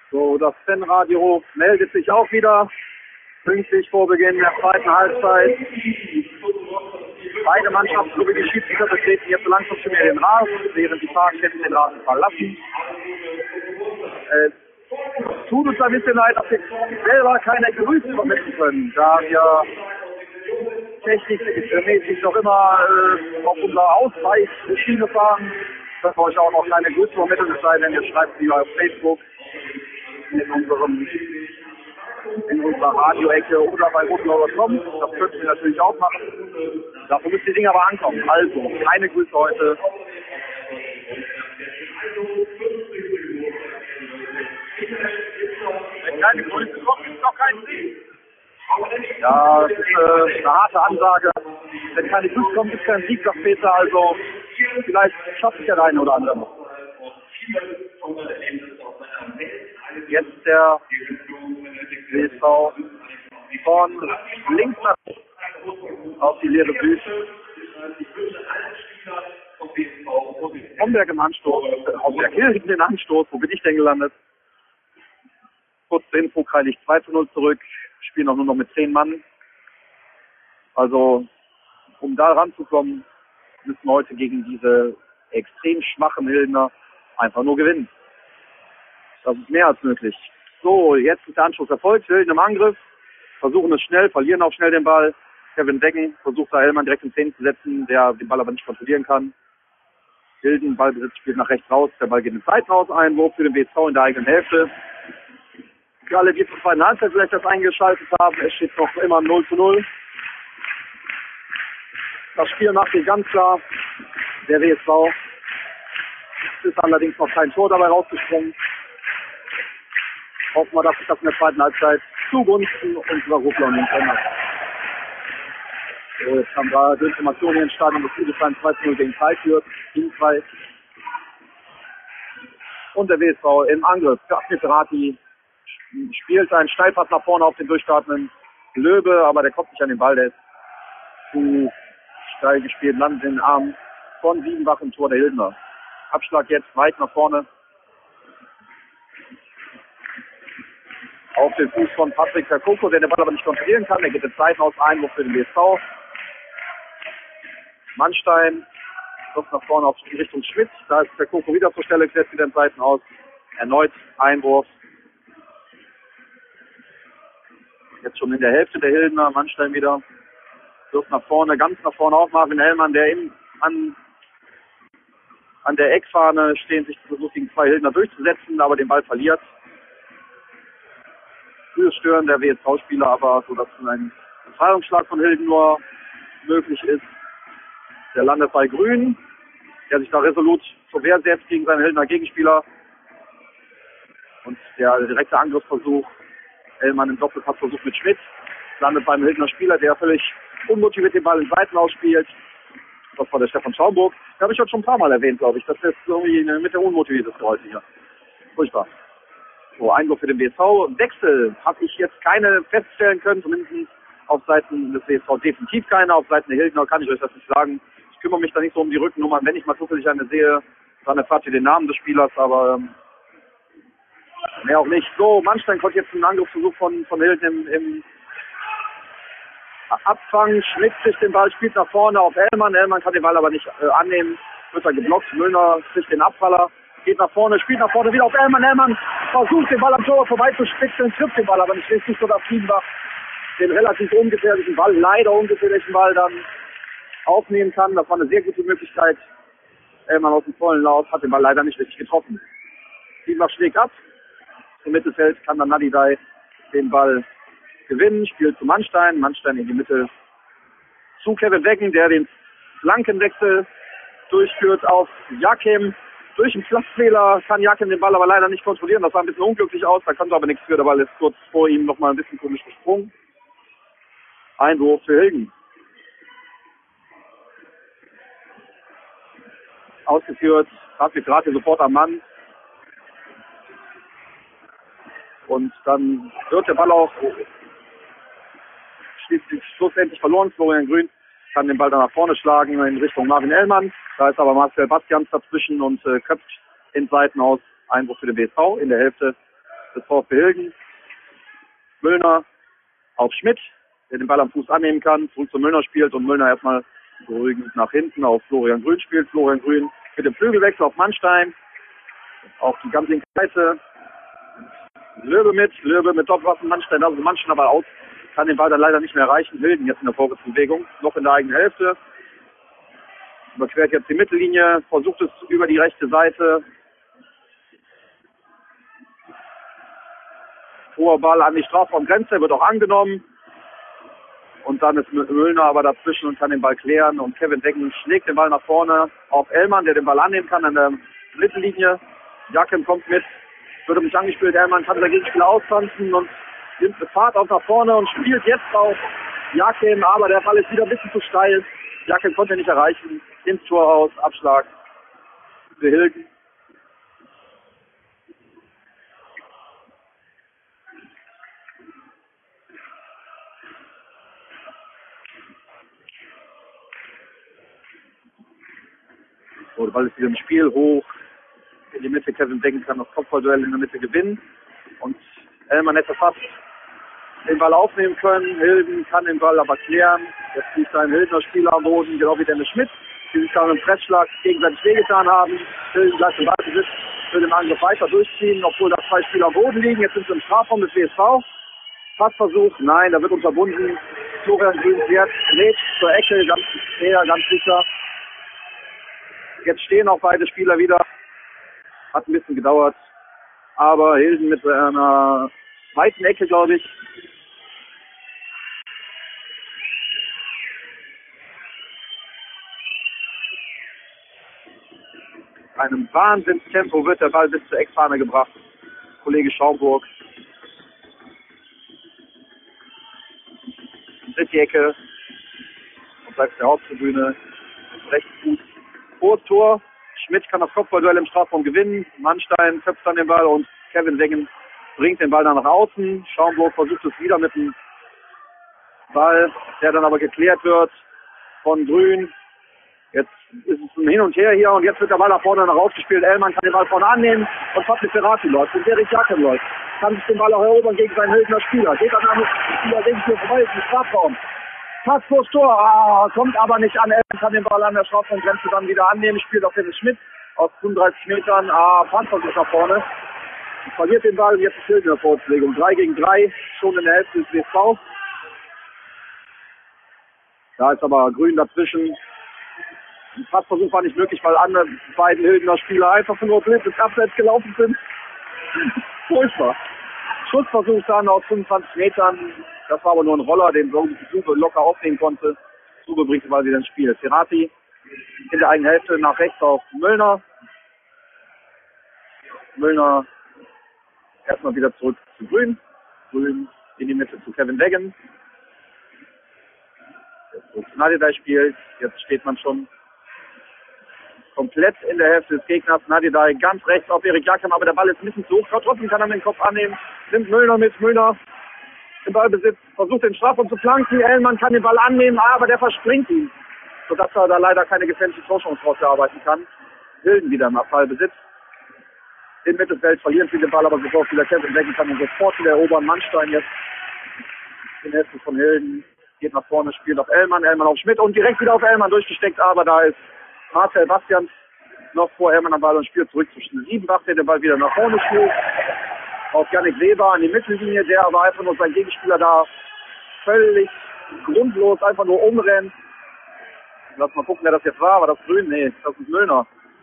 So, das Fanradio meldet sich auch wieder. Pünktlich vor Beginn der zweiten Halbzeit. Beide Mannschaften sowie die Schiedsrichter betreten jetzt so langsam schon wieder den Rasen, während die Fahrgäste den Rasen verlassen. Tut uns ein bisschen leid, dass wir selber keine Grüße vermitteln können, da wir technikmäßig noch immer auf unserer Ausweichschiene fahren. Das wir euch auch noch keine Grüße vermitteln, es sei denn, ihr schreibt sie auf Facebook in unserer Radioecke oder bei rotblau.com. Das könnten wir natürlich auch machen. Dafür müssen die Dinge aber ankommen. Also, keine Grüße heute. Wenn keine Grüße kommen, gibt es noch keinen Sieg. Ja, das ist eine harte Ansage. Wenn keine Grüße kommen, gibt es keinen Sieg, sagt Peter. Also, vielleicht schafft es ja der eine oder andere noch. Jetzt der WSV von links nach auf die leere Bühne. Homberg im Anstoß, Homberg hinten den Anstoß, wo bin ich denn gelandet? Kurz zur Info, Kreilich 2:0 zurück, spielen auch nur noch mit 10 Mann. Also, um da ranzukommen, müssen wir heute gegen diese extrem schwachen Hildener einfach nur gewinnen. Das ist mehr als möglich. So, jetzt ist der Anschluss erfolgt. Hilden im Angriff. Versuchen es schnell, verlieren auch schnell den Ball. Kevin Decken versucht da Hellmann direkt in 10 zu setzen, der den Ball aber nicht kontrollieren kann. Hilden, Ballbesitz spielt nach rechts raus. Der Ball geht in den Seitenhaus. Einwurf für den WSV in der eigenen Hälfte. Für alle, die zur zweiten Halbzeit vielleicht das eingeschaltet haben, es steht noch immer 0:0. Das Spiel macht sich ganz klar. Der WSV ist allerdings noch kein Tor dabei rausgesprungen. Hoffen wir, dass sich das in der zweiten Halbzeit zugunsten unserer Ruppler ändert. So, jetzt haben wir Informationen ins Stadion, dass Friedrichshain 2:0 gegen Kai führt. Teamfrei. Und der WSV im Angriff. Gaffniterati spielt einen Steilpass nach vorne auf den durchstartenden Löbe, aber der kommt nicht an den Ball, der ist zu steil gespielt, landet in den Arm von Siebenbach im Tor der Hildener. Abschlag jetzt weit nach vorne. Auf den Fuß von Patrick Verkoko, der den Ball aber nicht kontrollieren kann. Er geht in Seitenhaus Einwurf für den WSV. Mannstein läuft nach vorne auf die Richtung Schmidt. Da ist Verkoko wieder zur Stelle, setzt wieder in Seitenhaus. Erneut Einwurf. Jetzt schon in der Hälfte der Hildener. Mannstein wieder. Wirft nach vorne, ganz nach vorne auf Marvin Hellmann, der an der Eckfahne stehen, sich versucht gegen 2 Hildener durchzusetzen, aber den Ball verliert. Frühes Stören der WSV-Spieler, aber so, dass ein Befreiungsschlag von Hilden nur möglich ist. Der landet bei Grün, der sich da resolut zur Wehr setzt gegen seinen Hildener Gegenspieler. Und der direkte Angriffsversuch, Hellmann im Doppelpassversuch mit Schmidt, landet beim Hildener Spieler, der völlig unmotiviert den Ball in Seiten ausspielt. Das war der Stefan Schaumburg. Den habe ich heute schon ein paar Mal erwähnt, glaube ich. Das ist irgendwie mit der unmotivierteste heute hier. Furchtbar. So, Einwurf für den WSV. Wechsel habe ich jetzt keine feststellen können, zumindest auf Seiten des WSV definitiv keine. Auf Seiten der Hildener kann ich euch das nicht sagen. Ich kümmere mich da nicht so um die Rückennummern. Wenn ich mal zufällig eine sehe, dann erfahrt ihr den Namen des Spielers, aber mehr auch nicht. So, Mannstein konnte jetzt einen Angriffsversuch von Hilden im Abfang. Schmidt sich den Ball, spielt nach vorne auf Hellmann. Hellmann kann den Ball aber nicht annehmen. Wird er geblockt. Müllner kriegt den Abpraller. Geht nach vorne, spielt nach vorne wieder auf Hellmann. Hellmann versucht den Ball am Tor vorbeizuspitzen, trifft den Ball aber nicht richtig, so dass Siebenbach den relativ ungefährlichen Ball, leider ungefährlichen Ball dann aufnehmen kann. Das war eine sehr gute Möglichkeit. Hellmann aus dem vollen Lauf hat den Ball leider nicht richtig getroffen. Siebenbach schlägt ab. Im Mittelfeld kann dann Nadidai den Ball gewinnen, spielt zu Mannstein. Mannstein in die Mitte zu Kevin Decken, der den Flankenwechsel durchführt auf Jakim. Durch einen Platzfehler kann Jakim den Ball aber leider nicht kontrollieren. Das sah ein bisschen unglücklich aus, da konnte aber nichts für. Der Ball ist kurz vor ihm nochmal ein bisschen komisch gesprungen. Einwurf für Hilden. Ausgeführt, Patrick gerade sofort am Mann. Und dann wird der Ball auch schlussendlich verloren. Florian Grün kann den Ball dann nach vorne schlagen in Richtung Marvin Hellmann. Da ist aber Marcel Bastians dazwischen und köpft in Seitenhaus. Einwurf für den BSV in der Hälfte des VfB Hilden. Müllner auf Schmidt, der den Ball am Fuß annehmen kann, zurück zu Müllner spielt und Müllner erstmal beruhigend nach hinten auf Florian Grün spielt. Florian Grün mit dem Flügelwechsel auf Mannstein, auf die ganz linke Seite. Löbe mit Doppelwaffen, Mannstein, also Mannstein aber aus, kann den Ball dann leider nicht mehr erreichen. Hilden jetzt in der Vorwärtsbewegung, noch in der eigenen Hälfte. Überquert jetzt die Mittellinie, versucht es über die rechte Seite. Hoher Ball an die Strafraumgrenze, wird auch angenommen. Und dann ist Müllner aber dazwischen und kann den Ball klären. Und Kevin Decken schlägt den Ball nach vorne auf Ellmann, der den Ball annehmen kann an der Mittellinie. Jakem kommt mit, wird nicht angespielt. Ellmann kann sein Gegenspieler austanzen und nimmt Fahrt auf nach vorne und spielt jetzt auf Jakem. Aber der Ball ist wieder ein bisschen zu steil. Jakem konnte nicht erreichen. Ins Tor aus, Abschlag für Hilden. So, der Ball ist wieder im Spiel, hoch in die Mitte. Kevin Decken kann das Kopfballduell in der Mitte gewinnen. Und Ellmann hätte fast den Ball aufnehmen können. Hilden kann den Ball aber klären. Jetzt liegt ein Hildener Spieler am Boden, genau wie Dennis Schmidt, die sich dann im Pressschlag gegenseitig wehgetan haben. Hilden bleibt im Ballbesitz, will den Angriff weiter durchziehen, obwohl da 2 Spieler am Boden liegen. Jetzt sind sie im Strafraum des WSV. Passversuch, nein, da wird unterbunden. Florian Grün jetzt lädt zur Ecke, ganz sicher. Jetzt stehen auch beide Spieler wieder. Hat ein bisschen gedauert. Aber Hilden mit einer weiten Ecke, glaube ich. Einem Wahnsinnstempo wird der Ball bis zur Eckfahne gebracht. Kollege Schaumburg. Dritte die Ecke. Und bleibt in der Haupttribüne. Rechts Fuß vor Tor. Schmidt kann das Kopfballduell im Strafraum gewinnen. Mannstein köpft dann den Ball und Kevin Wengen bringt den Ball dann nach außen. Schaumburg versucht es wieder mit dem Ball, der dann aber geklärt wird von Grün. Jetzt ist es ein Hin und Her hier und jetzt wird der Ball nach vorne noch rausgespielt. Ellmann kann den Ball vorne annehmen und Patrick Ferrati läuft. Und Erik Jakem läuft. Kann sich den Ball auch erobern gegen seinen Hildener Spieler. Geht dann an den Spieler links hier vorbei im Strafraum. Pass vors Tor, kommt aber nicht an. Ellmann kann den Ball an der Strafraumgrenze dann wieder annehmen. Spielt auf Dennis Schmidt aus 35 Metern. Panzerversuch nach vorne. Verliert den Ball und jetzt ist Hilden in der Vorbereitung. 3 gegen 3, schon in der Hälfte des WSV. Da ist aber Grün dazwischen. Ein Passversuch war nicht möglich, weil andere beiden Hildener Spieler einfach nur blind ins Abseits gelaufen sind. Furchtbar. Schussversuch dann aus 25 Metern. Das war aber nur ein Roller, den Sube locker aufnehmen konnte. Sube bringt den Ball wieder ins Spiel. Ferrati in der eigenen Hälfte nach rechts auf Müllner. Müllner erstmal wieder zurück zu Grün. Grün in die Mitte zu Kevin Weggen. Jetzt Nadidai spielt. Jetzt steht man schon komplett in der Hälfte des Gegners. Nadidai ganz rechts auf Erik Jakem, aber der Ball ist ein bisschen zu hoch. Trotzdem kann er den Kopf annehmen. Nimmt Müllner mit. Müllner im Ballbesitz. Versucht den Strafraum zu flanken. Ellmann kann den Ball annehmen, aber der verspringt ihn. Sodass er da leider keine gefährliche Torchance rausarbeiten kann. Hilden wieder im Ballbesitz. Im Mittelfeld verlieren sie den Ball, aber sofort wieder Kevin Weggen kann ihn sofort wieder erobern. Mannstein jetzt in der Hälfte von Hilden. Geht nach vorne, spielt auf Ellmann. Ellmann auf Schmidt und direkt wieder auf Ellmann durchgesteckt, aber da ist Marcel Bastians noch vor Ellmann am Ball und spielt zurück zu Siebenbach, der den Ball wieder nach vorne spielt. Auf Yannick Weber an die Mittellinie, der aber einfach nur seinen Gegenspieler da völlig grundlos einfach nur umrennt. Lass mal gucken, wer das jetzt war. War das Grün? Nee, das ist Müllner.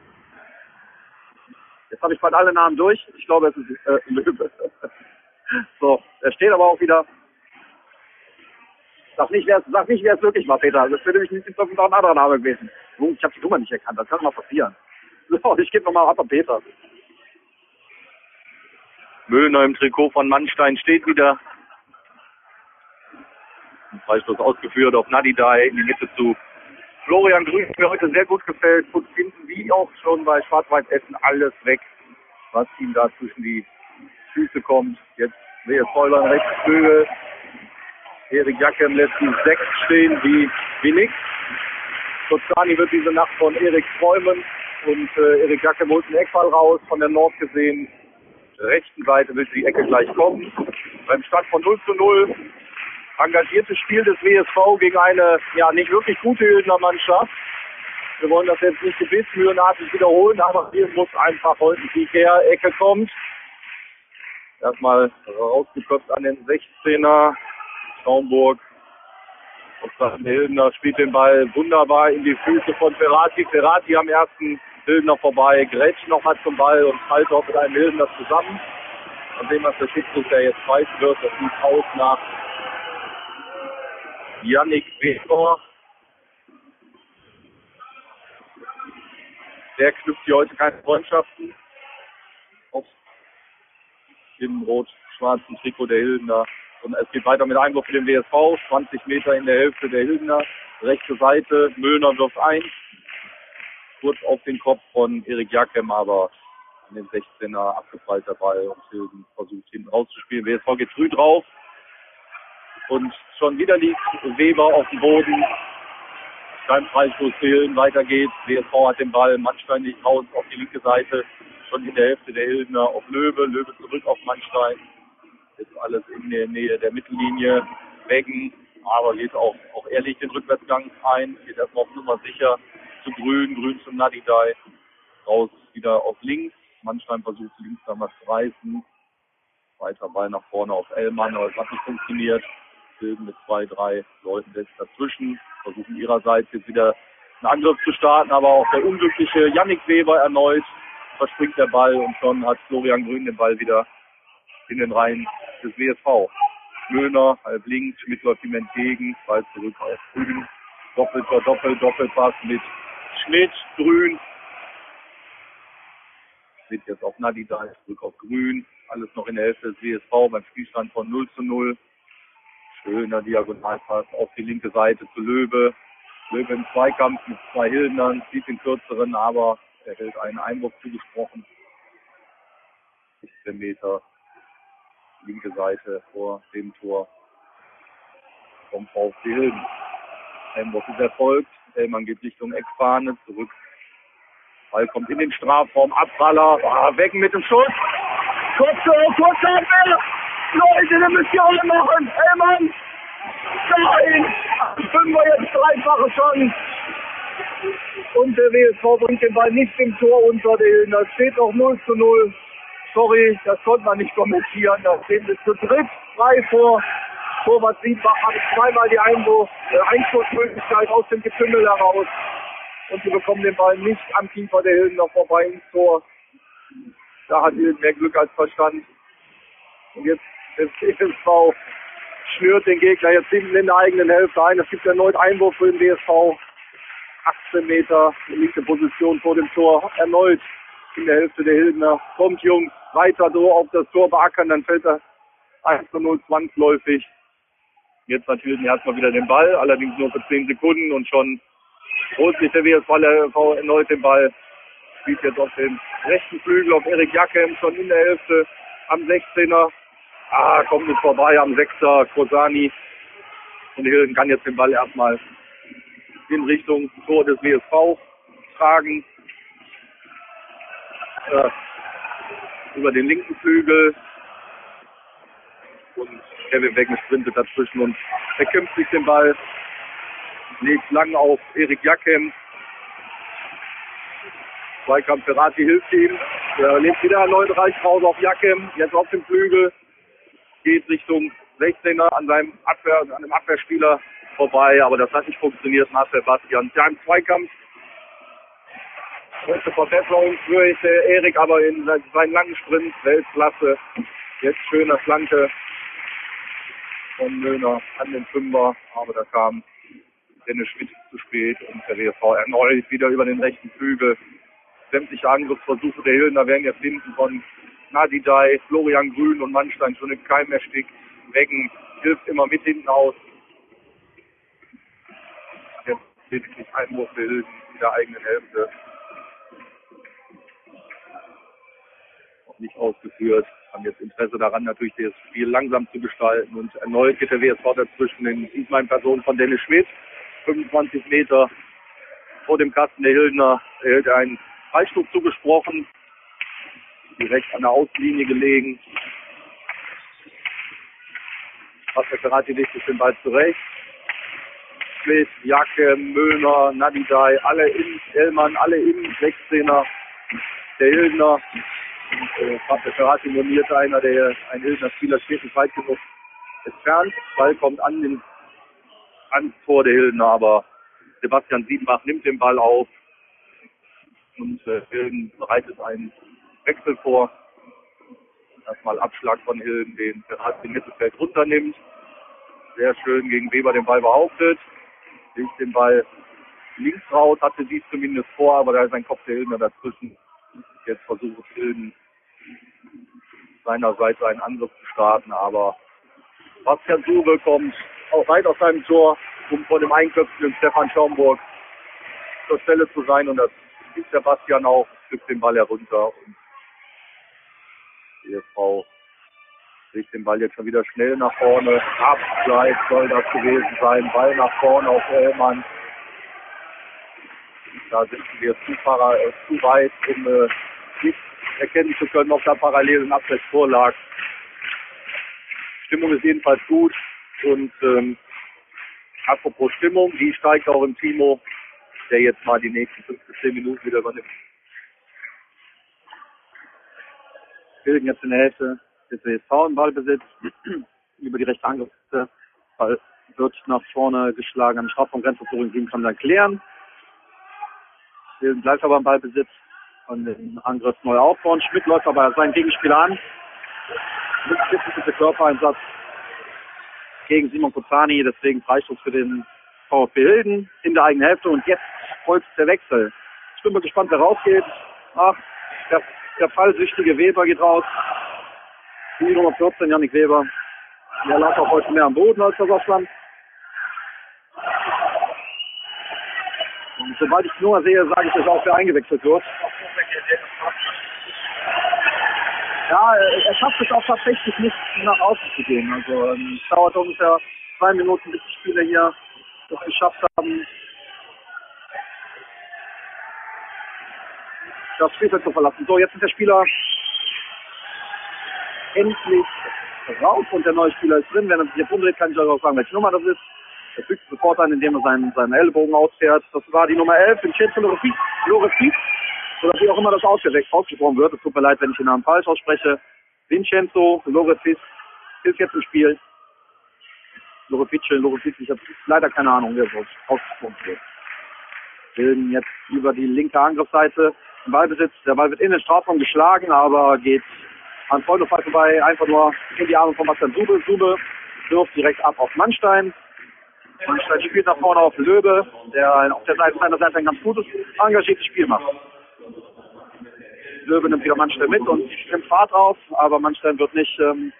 Jetzt habe ich bald alle Namen durch. Ich glaube, es ist Löwe. So, er steht aber auch wieder. Sag nicht, wer es wirklich war, Peter. Das wäre nämlich nicht ein anderer Name gewesen. Ich habe die Nummer nicht erkannt. Das kann mal passieren. So, ich gebe nochmal ab an Peter. Müllner im Trikot von Mannstein steht wieder. Ein Freistoß ausgeführt auf Nadidai in die Mitte zu Florian Grün, mir heute sehr gut gefällt. Gut finden, wie auch schon bei Schwarz-Weiß Essen, alles weg, was ihm da zwischen die Füße kommt. Jetzt Lea Säuler rechts Flügel. Erik Jakem lässt die 6 stehen wie nix. Tozani wird diese Nacht von Erik träumen und Erik Jakem holt einen Eckball raus, von der Nord gesehen. rechten Seite will die Ecke gleich kommen. Beim Stand von 0:0 engagiertes Spiel des WSV gegen eine ja nicht wirklich gute Hildener Mannschaft. Wir wollen das jetzt nicht gebetsmühlenartig wiederholen, aber hier muss einfach heute ein Sieg her. Ecke kommt. Erstmal rausgeköpft an den 16er. Schaumburg. Und der Hildener spielt den Ball wunderbar in die Füße von Ferrati. Ferrati am ersten Hildener vorbei, grätscht nochmal zum Ball und fällt auch mit einem Hildener zusammen. Von dem, was der Schiedsrichter jetzt pfeifen wird, das sieht aus nach Yannick Weber. Der knüpft hier heute keine Freundschaften auf dem rot-schwarzen Trikot der Hildener. Und es geht weiter mit Einwurf für den WSV. 20 Meter in der Hälfte der Hildener. Rechte Seite, Möhner wirft ein. Kurz auf den Kopf von Erik Jakem, aber in den 16er abgeprallter Ball und Hilden versucht hinten rauszuspielen. WSV geht früh drauf. Und schon wieder liegt Weber auf dem Boden. Kein Freistoß fehlen, weiter geht's. WSV hat den Ball, Mannstein nicht raus auf die linke Seite. Schon in der Hälfte der Hildener auf Löwe. Löwe zurück auf Mannstein. Ist alles in der Nähe der Mittellinie. Weggen, aber geht auch ehrlich den Rückwärtsgang ein. Geht erstmal auf Nummer sicher zu Grün. Grün zum Nadidai. Raus wieder auf links. Mannstein versucht links da was zu reißen. Weiter Ball nach vorne auf Ellmann, aber es hat nicht funktioniert. Hilden mit 2, 3 Leuten jetzt dazwischen. Versuchen ihrerseits jetzt wieder einen Angriff zu starten, aber auch der unglückliche Yannick Weber erneut verspringt der Ball und schon hat Florian Grün den Ball wieder in den Reihen des WSV. Möhner, halb links, Schmidt läuft ihm entgegen, Ball zurück auf Grün. Doppelpass mit Schmidt, Grün. Schmidt jetzt auf Nadidai, zurück auf Grün. Alles noch in der Hälfte des WSV beim Spielstand von 0:0. Schöner Diagonalpass auf die linke Seite zu Löwe. Löwe im Zweikampf mit 2 Hildenern, zieht den kürzeren, aber er hält einen Einwurf zugesprochen. 16 Meter linke Seite vor dem Tor vom VfB Hilden. Einwurf ist erfolgt. Ellmann geht Richtung Eckfahne, zurück. Ball kommt in den Strafraum, Abpraller, Weggen mit dem Schuss. Kurze Abwehr. Leute, das müsst ihr alle machen. Ellmann. Nein. 5er jetzt dreifache schon. Und der WSV bringt den Ball nicht im Tor unter den Hilden. Da steht noch 0:0. Sorry, das konnte man nicht kommentieren. Da stehen wir zu dritt frei vor. Torwart Siebach hat zweimal die Einschussmöglichkeit aus dem Getümmel heraus. Und sie bekommen den Ball nicht am Keeper der Hilden noch vorbei ins Tor. Da hat Hilden mehr Glück als Verstand. Und jetzt ist WSV schnürt den Gegner jetzt hinten in der eigenen Hälfte ein. Es gibt erneut Einwurf für den WSV. 18 Meter linke Position vor dem Tor. Erneut in der Hälfte der Hildener. Kommt Jungs, weiter so auf das Tor beackern, dann fällt er 1:0 zwangsläufig. Jetzt hat Hilden erstmal wieder den Ball, allerdings nur für 10 Sekunden und schon holt sich der WSV erneut den Ball. Spielt jetzt auf den rechten Flügel auf Erik Jakem, schon in der Hälfte am 16er. Kommt nicht vorbei am 6er Kosani. Und Hilden kann jetzt den Ball erstmal in Richtung Tor des WSV tragen. Über den linken Flügel. Und Kevin Weggen sprintet dazwischen und erkämpft sich den Ball. Legt lang auf Erik Jakem. Zweikampf Ferrati hilft ihm. Er legt wieder erneut Reich raus auf Jakem. Jetzt auf dem Flügel. Geht Richtung 16er an dem Abwehrspieler vorbei. Aber das hat nicht funktioniert. Marcel Bastian. Ja, im Zweikampf. Große Verbesserung für Erik, aber in seinen langen Sprint Weltklasse. Jetzt schöner Flanke von Möhner an den Fünfer. Aber da kam Dennis Schmidt zu spät und der WSV erneut wieder über den rechten Flügel. Sämtliche Angriffsversuche der Hildener werden jetzt hinten von Nadidai, Florian Grün und Mannstein schon im Keim erstickt. Weggen hilft immer mit hinten aus. Jetzt lediglich Einwurf der Hilden in der eigenen Hälfte. Noch nicht ausgeführt. Haben jetzt Interesse daran, natürlich das Spiel langsam zu gestalten. Und erneut geht der WSV dazwischen, diesmal in Person von Dennis Schmidt. 25 Meter vor dem Kasten der Hildener erhält er einen Freistoß zugesprochen. direkt an der Außenlinie gelegen. Pascal Ferrati legt sich den Ball zurecht. Schmidt, Jacke, Möhner, Nadidai, alle in, Ellmann, alle in, 16er, der Hildner. Pascal Ferrati moniert ein Hildner Spieler steht nicht weit genug entfernt. Ball kommt ans Tor der Hildner, aber Sebastian Siebenbach nimmt den Ball auf und Hilden bereitet einen Wechsel vor. Erstmal Abschlag von Hilden, den Ferrati im Mittelfeld runternimmt. Sehr schön gegen Weber den Ball behauptet. Legt den Ball links raus, hatte dies zumindest vor, aber da ist ein Kopf der Hildner dazwischen. Jetzt versucht Hilden seinerseits einen Angriff zu starten, aber Bastian Sube kommt auch weit aus seinem Tor, um vor dem einköpfenden Stefan Schaumburg zur Stelle zu sein, und das ist der Bastian auch, stückt den Ball herunter und die ESV legt den Ball jetzt schon wieder schnell nach vorne. Abgleich soll das gewesen sein. Ball nach vorne auf Ellmann. Da sitzen wir zu weit, um nicht erkennen zu können, ob da parallel ein Abseits lag. Stimmung ist jedenfalls gut. Und apropos Stimmung, die steigt auch im Timo, der jetzt mal die nächsten 5 bis 10 Minuten wieder übernimmt. Hilden jetzt in der Hälfte des ESV im Ballbesitz über die rechte Angriffsseite. Ball wird nach vorne geschlagen an die Strafraumgrenze, Florian Sieben kann dann klären. Hilden bleibt aber im Ballbesitz von den Angriff neu aufbauen. Schmidt läuft aber seinen Gegenspieler an. Mit dem Körpereinsatz gegen Simon Kozani, deswegen Freistoß für den VfB Hilden in der eigenen Hälfte, und jetzt folgt der Wechsel. Ich bin mal gespannt, wer rausgeht. Der fallsüchtige Weber geht raus. Die Nummer 14, Jannik Weber. Der lag auch heute mehr am Boden als das Ausland. Und sobald ich die Nummer sehe, sage ich euch auch, wer eingewechselt wird. Ja, er schafft es auch tatsächlich nicht nach außen zu gehen. Also es dauert ungefähr 2 Minuten, bis die Spieler hier das geschafft haben, das Spielfeld zu verlassen. So, jetzt ist der Spieler endlich raus und der neue Spieler ist drin. Wenn er sich jetzt umdreht, kann ich euch auch sagen, welche Nummer das ist. Er fügt sofort an, indem er seinen Ellbogen ausfährt. Das war die Nummer 11, Vincenzo Lorefic, oder wie auch immer das ausgesprochen wird. Es tut mir leid, wenn ich den Namen falsch ausspreche. Vincenzo Lorefic ist jetzt im Spiel. Lorefic, ich habe leider keine Ahnung, wie das ausgesprochen wird. Hilden jetzt über die linke Angriffsseite im Ballbesitz. Der Ball wird in den Strafraum geschlagen, aber geht an Freundefall vorbei, einfach nur in die Arme von Bastian Sube. Sube wirft direkt ab auf Mannstein. Mannstein spielt nach vorne auf Löbe, der auf der Seite seiner Seite ein ganz gutes, engagiertes Spiel macht. Löbe nimmt wieder Mannstein mit und nimmt Fahrt auf, aber Mannstein wird nicht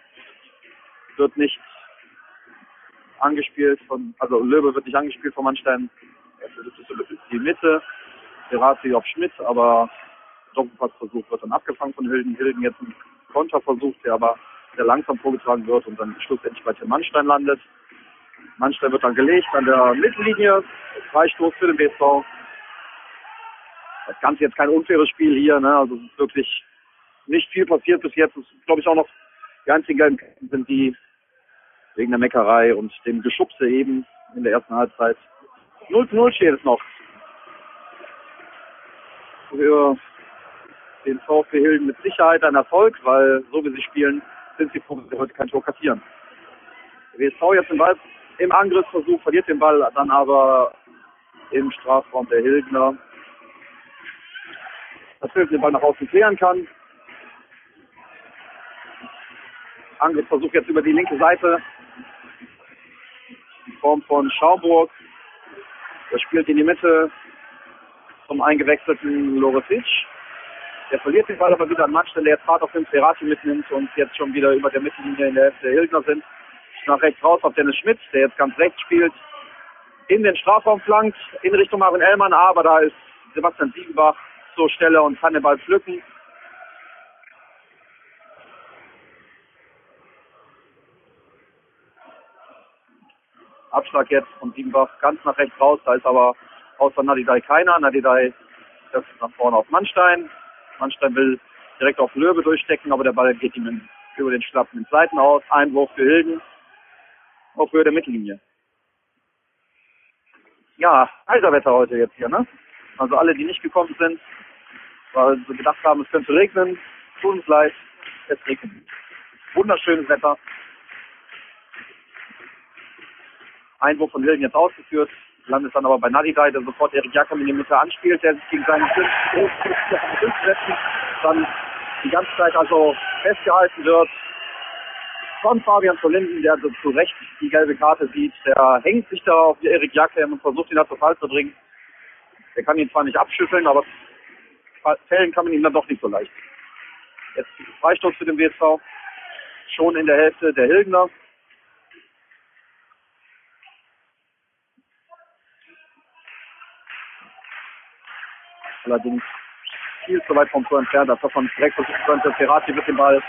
angespielt Löbe wird nicht angespielt von Mannstein. Er versucht die Mitte, Ferrati auf Schmidt, aber Doppelpassversuch wird dann abgefangen von Hilden. Hilden jetzt einen Konterversuch, der aber sehr langsam vorgetragen wird und dann schlussendlich bei Tim Mannstein landet. Mannstein wird dann gelegt an der Mittellinie, Freistoß für den BSV. Das Ganze jetzt kein unfaires Spiel hier, ne? Also es ist wirklich nicht viel passiert bis jetzt. Es ist, glaube ich, auch noch die einzigen gelben Karten sind die wegen der Meckerei und dem Geschubse eben in der ersten Halbzeit. 0:0 steht es noch. Für den VfB Hilden mit Sicherheit ein Erfolg, weil so wie sie spielen, sind sie froh, dass sie heute kein Tor kassieren. Der WSV jetzt im Angriffsversuch, verliert den Ball dann aber im Strafraum der Hildner. Dass Hilden den Ball nach außen klären kann. Angriffsversuch jetzt über die linke Seite. In Form von Schaumburg. Der spielt in die Mitte zum eingewechselten Lorefic. Der verliert den Ball aber wieder an Mannstein, der jetzt Fahrt auf den Ferrati mitnimmt und jetzt schon wieder über der Mittellinie in der Hälfte der Hildner sind. Nach rechts raus auf Dennis Schmidt, der jetzt ganz rechts spielt. In den Strafraum flankt, in Richtung Marvin Ellmann, aber da ist Sebastian Siebenbach zur Stelle und kann den Ball pflücken. Abschlag jetzt von Siebenbach ganz nach rechts raus, da ist aber außer Nadidai keiner. Nadidai das nach vorne auf Mannstein. Mannstein will direkt auf Löwe durchstecken, aber der Ball geht ihm über den Schlappen ins Seiten aus. Einwurf für Hilden auf Höhe der Mittellinie. Ja, Eiserwetter heute jetzt hier, ne? Also alle, die nicht gekommen sind, weil sie gedacht haben, es könnte regnen, tun uns leid, es regnet. Wunderschönes Wetter. Einwurf von Hilden jetzt ausgeführt, landet dann aber bei Nadidai, der sofort Erik Jakam in die Mitte anspielt, der sich gegen seinen durchsetzen, dann die ganze Zeit also festgehalten wird von Fabian Verlinden, der also zu Recht die gelbe Karte sieht. Der hängt sich da auf Erik Jakam und versucht ihn da zu Fall zu bringen. Der kann ihn zwar nicht abschütteln, aber fällen kann man ihn dann doch nicht so leicht. Jetzt Freistoß für den WSV, schon in der Hälfte der Hildener. Allerdings viel zu weit vom Tor entfernt, dass man direkt versucht könnte. Ferrati mit dem Ball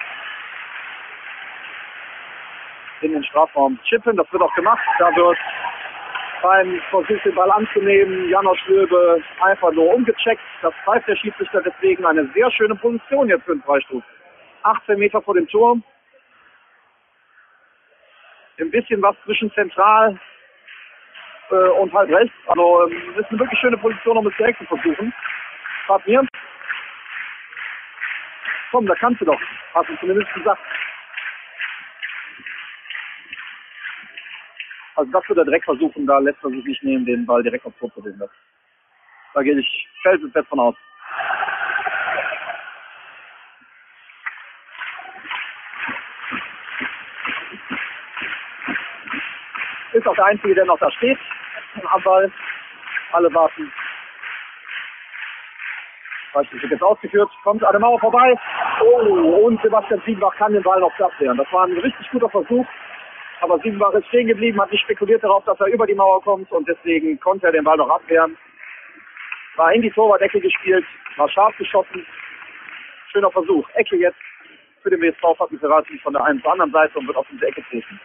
in den Strafraum chippen. Das wird auch gemacht. Da wird beim Versuch, den Ball anzunehmen, Janosch Löwe einfach nur umgecheckt. Das pfeift der Schiedsrichter, deswegen eine sehr schöne Position jetzt für den Freistoß. 18 Meter vor dem Tor. Ein bisschen was zwischen zentral und halb rechts. Also ist eine wirklich schöne Position, um es direkt zu versuchen. Mir. Komm, da kannst du doch. Hast du zumindest gesagt. Also das wird er direkt versuchen, da lässt er sich nicht nehmen, den Ball direkt aufs Tor zu bringen. Da gehe ich felsenfest von aus. Ist auch der Einzige, der noch da steht am Ball. Alle warten. Das wird jetzt ausgeführt, kommt an der Mauer vorbei. Oh, und Sebastian Siebenbach kann den Ball noch abwehren. Das war ein richtig guter Versuch. Aber Siebenbach ist stehen geblieben, hat nicht spekuliert darauf, dass er über die Mauer kommt. Und deswegen konnte er den Ball noch abwehren. War in die Torwart-Ecke gespielt, war scharf geschossen. Schöner Versuch. Ecke jetzt für den WSV Fabian Ferrati von der einen zur anderen Seite und wird auf diese Ecke treten.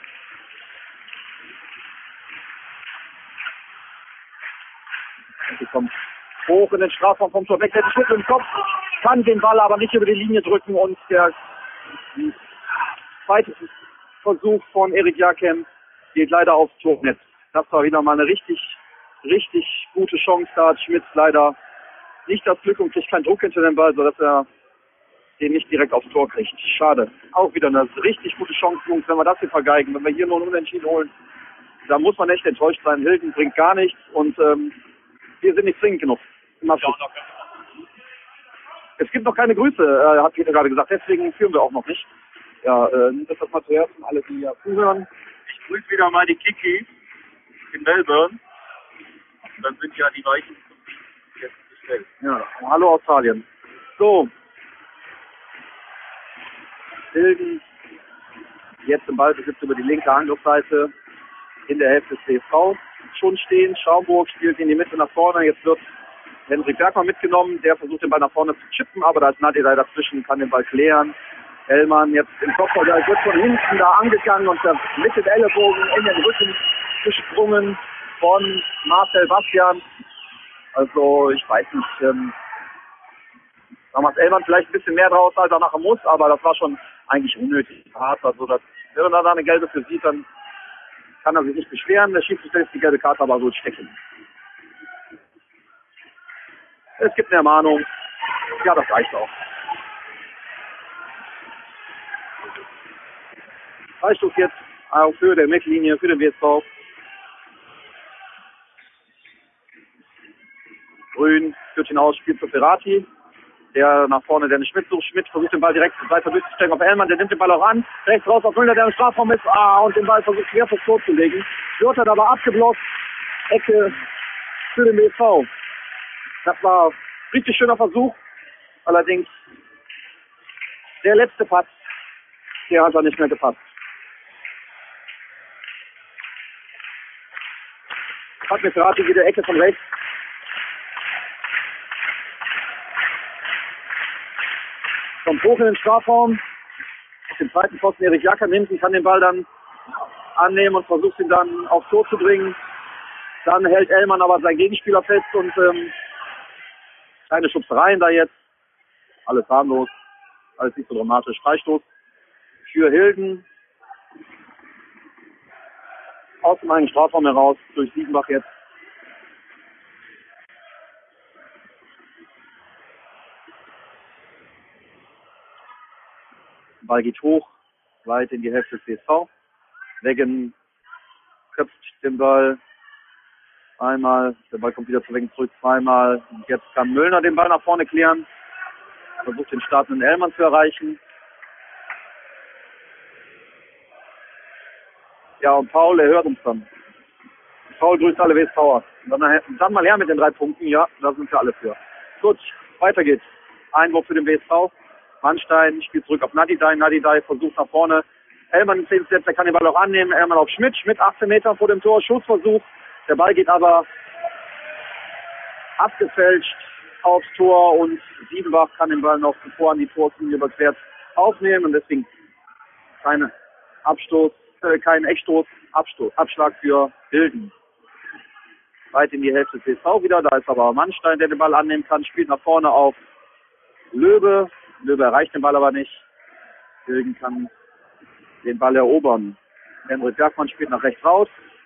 Ecke kommt hoch in den Strafraum vom Tor weg, der Schnitt im Kopf, kann den Ball aber nicht über die Linie drücken und der zweite Versuch von Erik Jakam geht leider aufs Tornetz. Das war wieder mal eine richtig gute Chance. Da hat Schmitz leider nicht das Glück und kriegt keinen Druck hinter den Ball, sodass er den nicht direkt aufs Tor kriegt. Schade. Auch wieder eine richtig gute Chance, Jungs, wenn wir das hier vergeigen. Wenn wir hier nur einen Unentschieden holen, da muss man echt enttäuscht sein. Hilden bringt gar nichts und wir sind nicht zwingend genug. Es gibt noch keine Grüße, hat Peter gerade gesagt, deswegen führen wir auch noch nicht. Ja, das ist das mal zuerst und alle, die ja zuhören. Ich grüße wieder mal die Kiki in Melbourne. Dann sind ja die Weichen jetzt gestellt. Ja, hallo Australien. So. Hilden jetzt im Ballbesitz über die linke Angriffsseite in der Hälfte des CSV. Schon stehen, Schaumburg spielt in die Mitte nach vorne. Jetzt wird Henrik Bergmann mitgenommen, der versucht den Ball nach vorne zu chippen, aber da ist Nadidai dazwischen, kann den Ball klären. Hellmann jetzt im Kopfball, der wird von hinten da angegangen und der mit dem Ellenbogen in den Rücken gesprungen von Marcel Bastian. Also ich weiß nicht, da macht Ellmann vielleicht ein bisschen mehr draus, als er nachher muss, aber das war schon eigentlich unnötig hart. Also das, wenn er da eine gelbe für sieht, dann kann er sich nicht beschweren. Der Schiedsrichter ist die gelbe Karte aber so stecken. Es gibt eine Ermahnung. Ja, das reicht auch. Freistoß jetzt auf Höhe der Mittellinie für den WSV. Grün führt hinaus, spielt für Ferrati. Der nach vorne, der Schmidt sucht. Schmidt versucht den Ball direkt weiter durchzustellen auf Ellmann. Der nimmt den Ball auch an. Rechts raus auf Müller, der im Strafraum ist. Und den Ball versucht schwer fürs Tor zu legen. Wird er aber abgeblockt. Ecke für den WSV. Das war ein richtig schöner Versuch. Allerdings der letzte Pass, der hat er nicht mehr gepasst. Hat mit Ferrati wieder Ecke von rechts. Kommt hoch in den Strafraum. Auf den zweiten Pfosten Erik Jakam hinten, kann den Ball dann annehmen und versucht ihn dann aufs Tor zu bringen. Dann hält Ellmann aber seinen Gegenspieler fest und kleine Schubsereien da jetzt. Alles harmlos. alles nicht so dramatisch. Freistoß für Hilden. Aus dem eigenen Strafraum heraus, durch Siebenbach jetzt. Ball geht hoch, weit in die Hälfte des CSV. Weggen köpft den Ball einmal, der Ball kommt wieder zu Weggen zurück, zweimal. Jetzt kann Müllner den Ball nach vorne klären, versucht den startenden Ellmann zu erreichen. Ja, und Paul, er hört uns dann. Paul grüßt alle WSVer. Dann mal her mit den 3 Punkten, ja, da sind wir alle für. Gut, weiter geht's. Einwurf für den WSV. Mannstein spielt zurück auf Nadidai. Nadidai versucht nach vorne. Ellmann im 10. Step, der kann den Ball auch annehmen. Ellmann auf Schmidt. Schmidt 18 Meter vor dem Tor. Schussversuch. Der Ball geht aber abgefälscht aufs Tor und Siebenbach kann den Ball noch zuvor an die Torlinie überquert aufnehmen und deswegen kein Eckstoß, Abschlag für Hilden. Weit in die Hälfte des CSV wieder. Da ist aber Mannstein, der den Ball annehmen kann. Spielt nach vorne auf Löwe. Löwe erreicht den Ball aber nicht. Hilden kann den Ball erobern. Henrik Bergmann spielt nach rechts raus.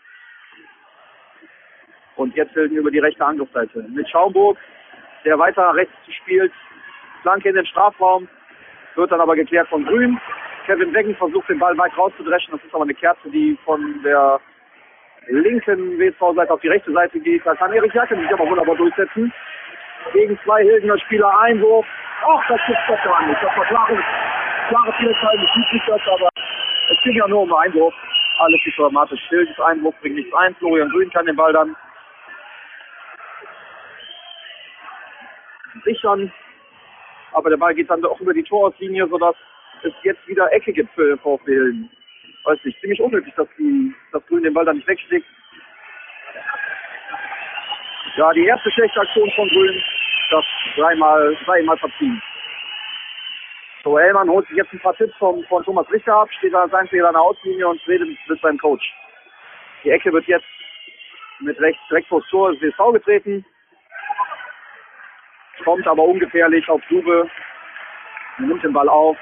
Und jetzt Hilden über die rechte Angriffsseite. Mit Schaumburg, der weiter nach rechts spielt. Flanke in den Strafraum. Wird dann aber geklärt von Grün. Kevin Weggen versucht den Ball weit rauszudreschen. Das ist aber eine Kerze, die von der linken WSV-Seite auf die rechte Seite geht. Da kann Erik Jacke sich aber wunderbar durchsetzen. Gegen 2 Hildener Spieler Einwurf. Ach, das gibt's doch gar nicht. Das war klare Fehlzeit, das sieht nicht das, aber es ging ja nur um Einwurf. Alles nicht dramatisch. Hildens Einwurf bringt nichts ein. Florian Grün kann den Ball dann sichern. Aber der Ball geht dann auch über die Torauslinie, sodass es jetzt wieder Ecke gibt für VfB Hilden. Weiß nicht, ziemlich unnötig, dass Grün den Ball dann nicht wegschlägt. Ja, die erste schlechte Aktion von Grün, das dreimal verziehen. So, Ellmann holt sich jetzt ein paar Tipps von Thomas Richter ab, steht da sein Fehler an der Auslinie und redet mit seinem Coach. Die Ecke wird jetzt mit rechts direkt vors Tor des WSV getreten. Kommt aber ungefährlich auf Dube, nimmt den Ball auf.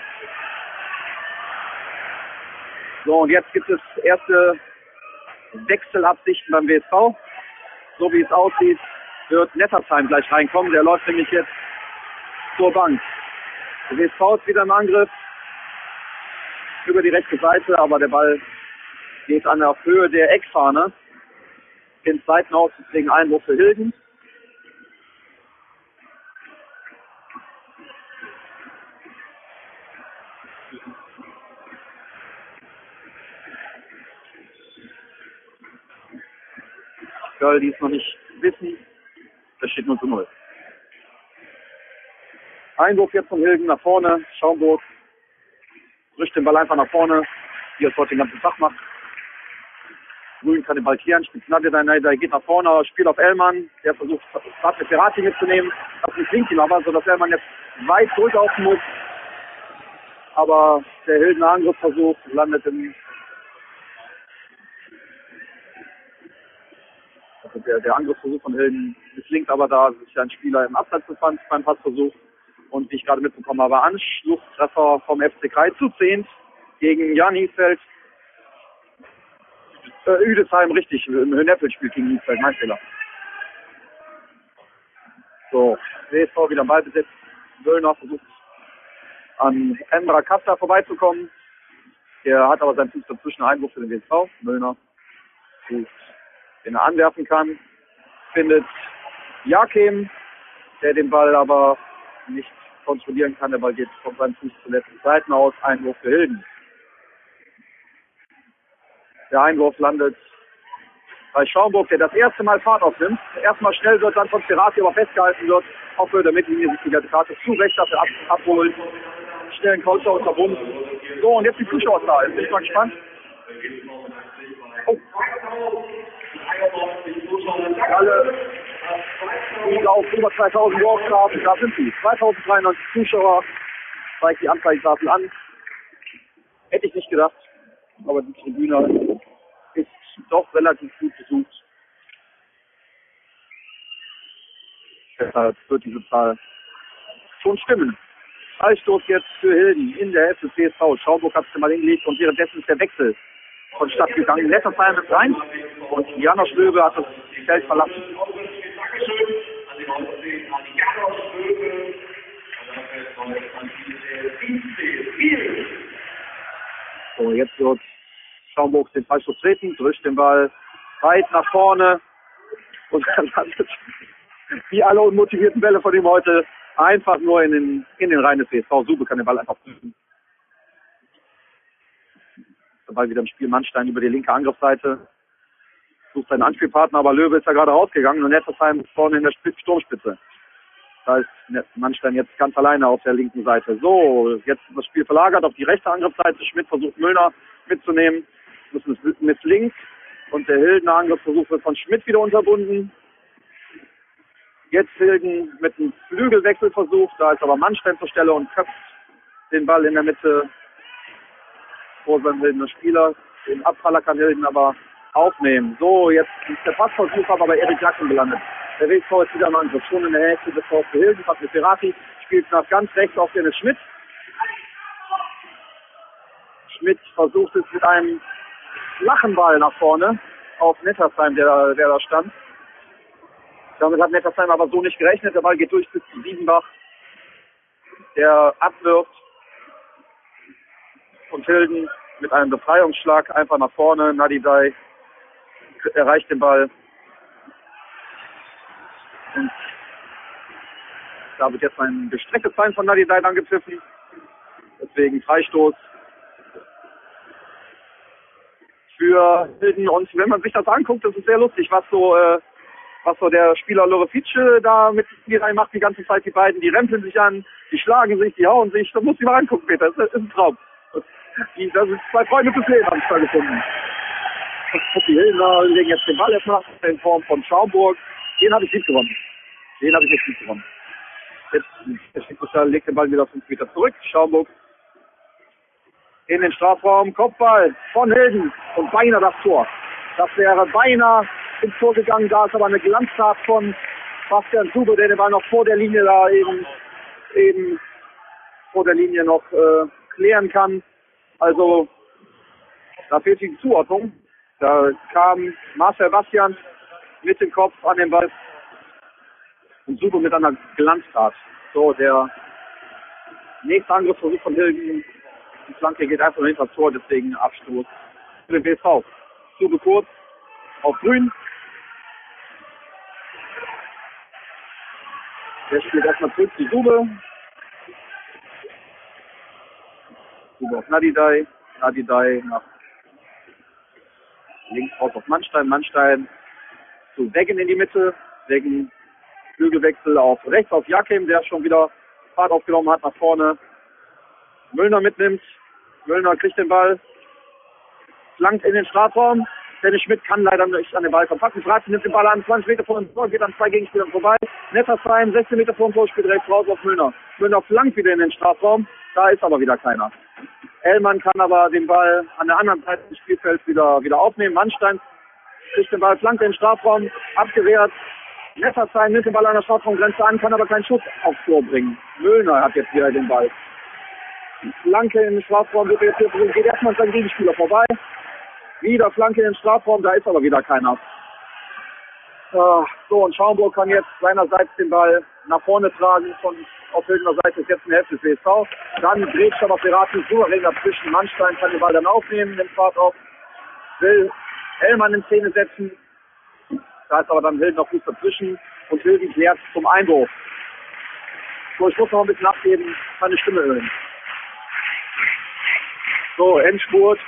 So, und jetzt gibt es erste Wechselabsichten beim WSV. So wie es aussieht, wird Nettersheim gleich reinkommen. Der läuft nämlich jetzt zur Bank. Der WSV ist wieder im Angriff über die rechte Seite, aber der Ball geht an der Höhe der Eckfahne ins Seitenhaus, deswegen Einwurf für Hilden. Girl, die es noch nicht wissen, das steht 0:0. Einwurf jetzt von Hilden nach vorne, Schaumburg rückt den Ball einfach nach vorne, wie er es heute den ganzen Tag macht. Grün kann den Ball klären, spielt Nadidai, geht nach vorne, spielt auf Ellmann, der versucht, Patrick Ferrati mitzunehmen. Das gelingt ihm aber, sodass Ellmann jetzt weit zurücklaufen muss. Aber der Hildener Angriffsversuch landet im Der Angriffsversuch von Hilden misslingt aber, da sich ein Spieler im Abseits befand beim Passversuch. Und wie ich gerade mitbekommen habe, Anschlusstreffer vom FC Krei zu 10 gegen Jan Hiesfeld. Üdesheim, richtig, im Höneppel spielt gegen Hiesfeld, mein Fehler. So, WSV wieder am Ballbesitz. Möllner versucht an Emra Kafta vorbeizukommen. Der hat aber seinen Fuß dazwischen, Einwurf für den WSV. Möllner sucht, den er anwerfen kann, findet Jakim, der den Ball aber nicht kontrollieren kann. Der Ball geht von seinem Fuß zur letzten Seiten aus. Einwurf für Hilden. Der Einwurf landet bei Schaumburg, der das erste Mal Fahrt aufnimmt. Erstmal schnell wird, dann von Ferrati aber festgehalten wird. Auf Höhe der Mittellinie sich die gelbe Karte zu Recht dafür abholen. Schnellen Counter unterbunden. So, und jetzt die Zuschauerzahl. Bin ich mal gespannt. Oh. Alle, die auf über 2000 Walks haben, da sind sie. 2093 Zuschauer, zeigt die Anzeigetafel an. Hätte ich nicht gedacht, aber die Tribüne ist doch relativ gut besucht. Deshalb wird diese Zahl schon stimmen. Freistoß jetzt für Hilden in der Hälfte des CSV. Schaumburg hat es mal hingelegt und währenddessen ist der Wechsel vonstatten gegangen. Nettersheim ist rein und Janosch Löwe hat das Feld verlassen. So, jetzt wird Schaumburg den Freistoß treten, drischt den Ball weit nach vorne und dann landet wie alle unmotivierten Bälle von ihm heute einfach nur in den Reihen des CSV. Sube kann den Ball einfach prüfen. Der Ball wieder im Spiel. Mannstein über die linke Angriffsseite. Sucht seinen Anspielpartner, aber Löwe ist ja gerade rausgegangen und Nettersheim ist vorne in der Sturmspitze. Da ist Mannstein jetzt ganz alleine auf der linken Seite. So, jetzt ist das Spiel verlagert auf die rechte Angriffsseite. Schmidt versucht Müllner mitzunehmen. Das ist links. Und der Hildener Angriffsversuch wird von Schmidt wieder unterbunden. Jetzt Hilden mit einem Flügelwechsel versucht. Da ist aber Mannstein zur Stelle und köpft den Ball in der Mitte vor seinem Hildener Spieler. Den Abpraller kann Hilden aber aufnehmen. So, jetzt ist der Passversuch aber bei Erik Jackson gelandet. Der WSV ist wieder im Angriff. Schon in der Hälfte des VfB Hilden. Hat mit Ferrati. Spielt nach ganz rechts auf Dennis Schmidt. Schmidt versucht es mit einem flachen Ball nach vorne auf Nettersheim, der da stand. Damit hat Nettersheim aber so nicht gerechnet. Der Ball geht durch bis zu Siebenbach, der abwirft. Und Hilden mit einem Befreiungsschlag einfach nach vorne. Nadidai erreicht den Ball. Und da wird jetzt ein gestrecktes Bein von Nadidai dann gepfiffen. Deswegen Freistoß für Hilden. Und wenn man sich das anguckt, das ist sehr lustig, was so der Spieler Lorefice da mit mir reinmacht die ganze Zeit. Die beiden, die rempeln sich an, die schlagen sich, die hauen sich. Da muss ich mal angucken, Peter. Das ist ein Traum. Das sind zwei Freunde fürs Leben, habe ich da gefunden. Die Hildener legen jetzt den Ball erstmal in Form von Schaumburg. Den habe ich nicht gewonnen. Jetzt der Schiedsrichter legt den Ball wieder 5 Meter zurück. Schaumburg in den Strafraum. Kopfball von Hilden und beinahe das Tor. Das wäre beinahe ins Tor gegangen. Da ist aber eine Glanztat von Bastian Sube, der den Ball noch vor der Linie da eben vor der Linie noch klären kann. Also da fehlt die Zuordnung. Da kam Marcel Bastian mit dem Kopf an den Ball und Sube mit einer Glanztat. So, der nächste Angriffsversuch von Hilden. Die Flanke geht einfach hinter das Tor, deswegen Abstoß für den BSV. Sube kurz auf Grün. Der spielt erstmal zurück zu Sube. Sube auf Nadidai. Nadidai nach links raus auf Mannstein. Mannstein zu Weggen in die Mitte. Weggen Flügelwechsel auf rechts auf Jakim, der schon wieder Fahrt aufgenommen hat nach vorne. Müllner mitnimmt. Müllner kriegt den Ball. Flankt in den Strafraum. Dennis Schmidt kann leider nicht an den Ball verpacken. Ferrati nimmt den Ball an, 20 Meter vor dem Tor, geht an 2 Gegenspielern vorbei. Nettersheim, 16 Meter vor dem Tor, spielt rechts raus auf Müllner. Müllner flankt wieder in den Strafraum, da ist aber wieder keiner. Ellmann kann aber den Ball an der anderen Seite des Spielfelds wieder aufnehmen. Mannstein kriegt den Ball, flankt in den Strafraum, abgewehrt. Nettersheim nimmt den Ball an der Strafraumgrenze an, kann aber keinen Schuss aufs Tor bringen. Müllner hat jetzt wieder den Ball. Die Flanke in den Strafraum wird jetzt hier, geht erstmal an seinen Gegenspieler vorbei. Wieder Flanke in den Strafraum, da ist aber wieder keiner. So, und Schaumburg kann jetzt seinerseits den Ball nach vorne tragen. Auf Hildener Seite ist jetzt eine Hälfte des WSV. Dann dreht aber Ferrati souverän dazwischen. Mannstein kann den Ball dann aufnehmen, nimmt Fahrt auf. Will Ellmann in Szene setzen. Da ist aber dann Hilden noch Fuß dazwischen. Und Hilden klärt zum Einwurf. So, ich muss noch ein bisschen abgeben, meine Stimme hören. So, Endspurt.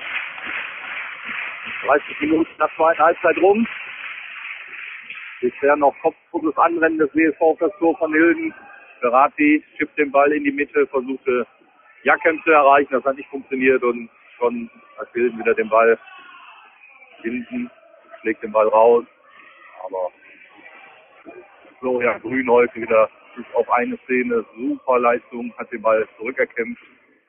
30 Minuten nach zweiter Halbzeit rum. Bisher noch kopfloses Anrennen des WSV auf das Tor von Hilden. Ferrati schippt den Ball in die Mitte, versuchte Jacken zu erreichen. Das hat nicht funktioniert und schon hat Hilden wieder den Ball hinten, schlägt den Ball raus. Aber Florian Grün heute wieder auf eine Szene. Super Leistung, hat den Ball zurückerkämpft.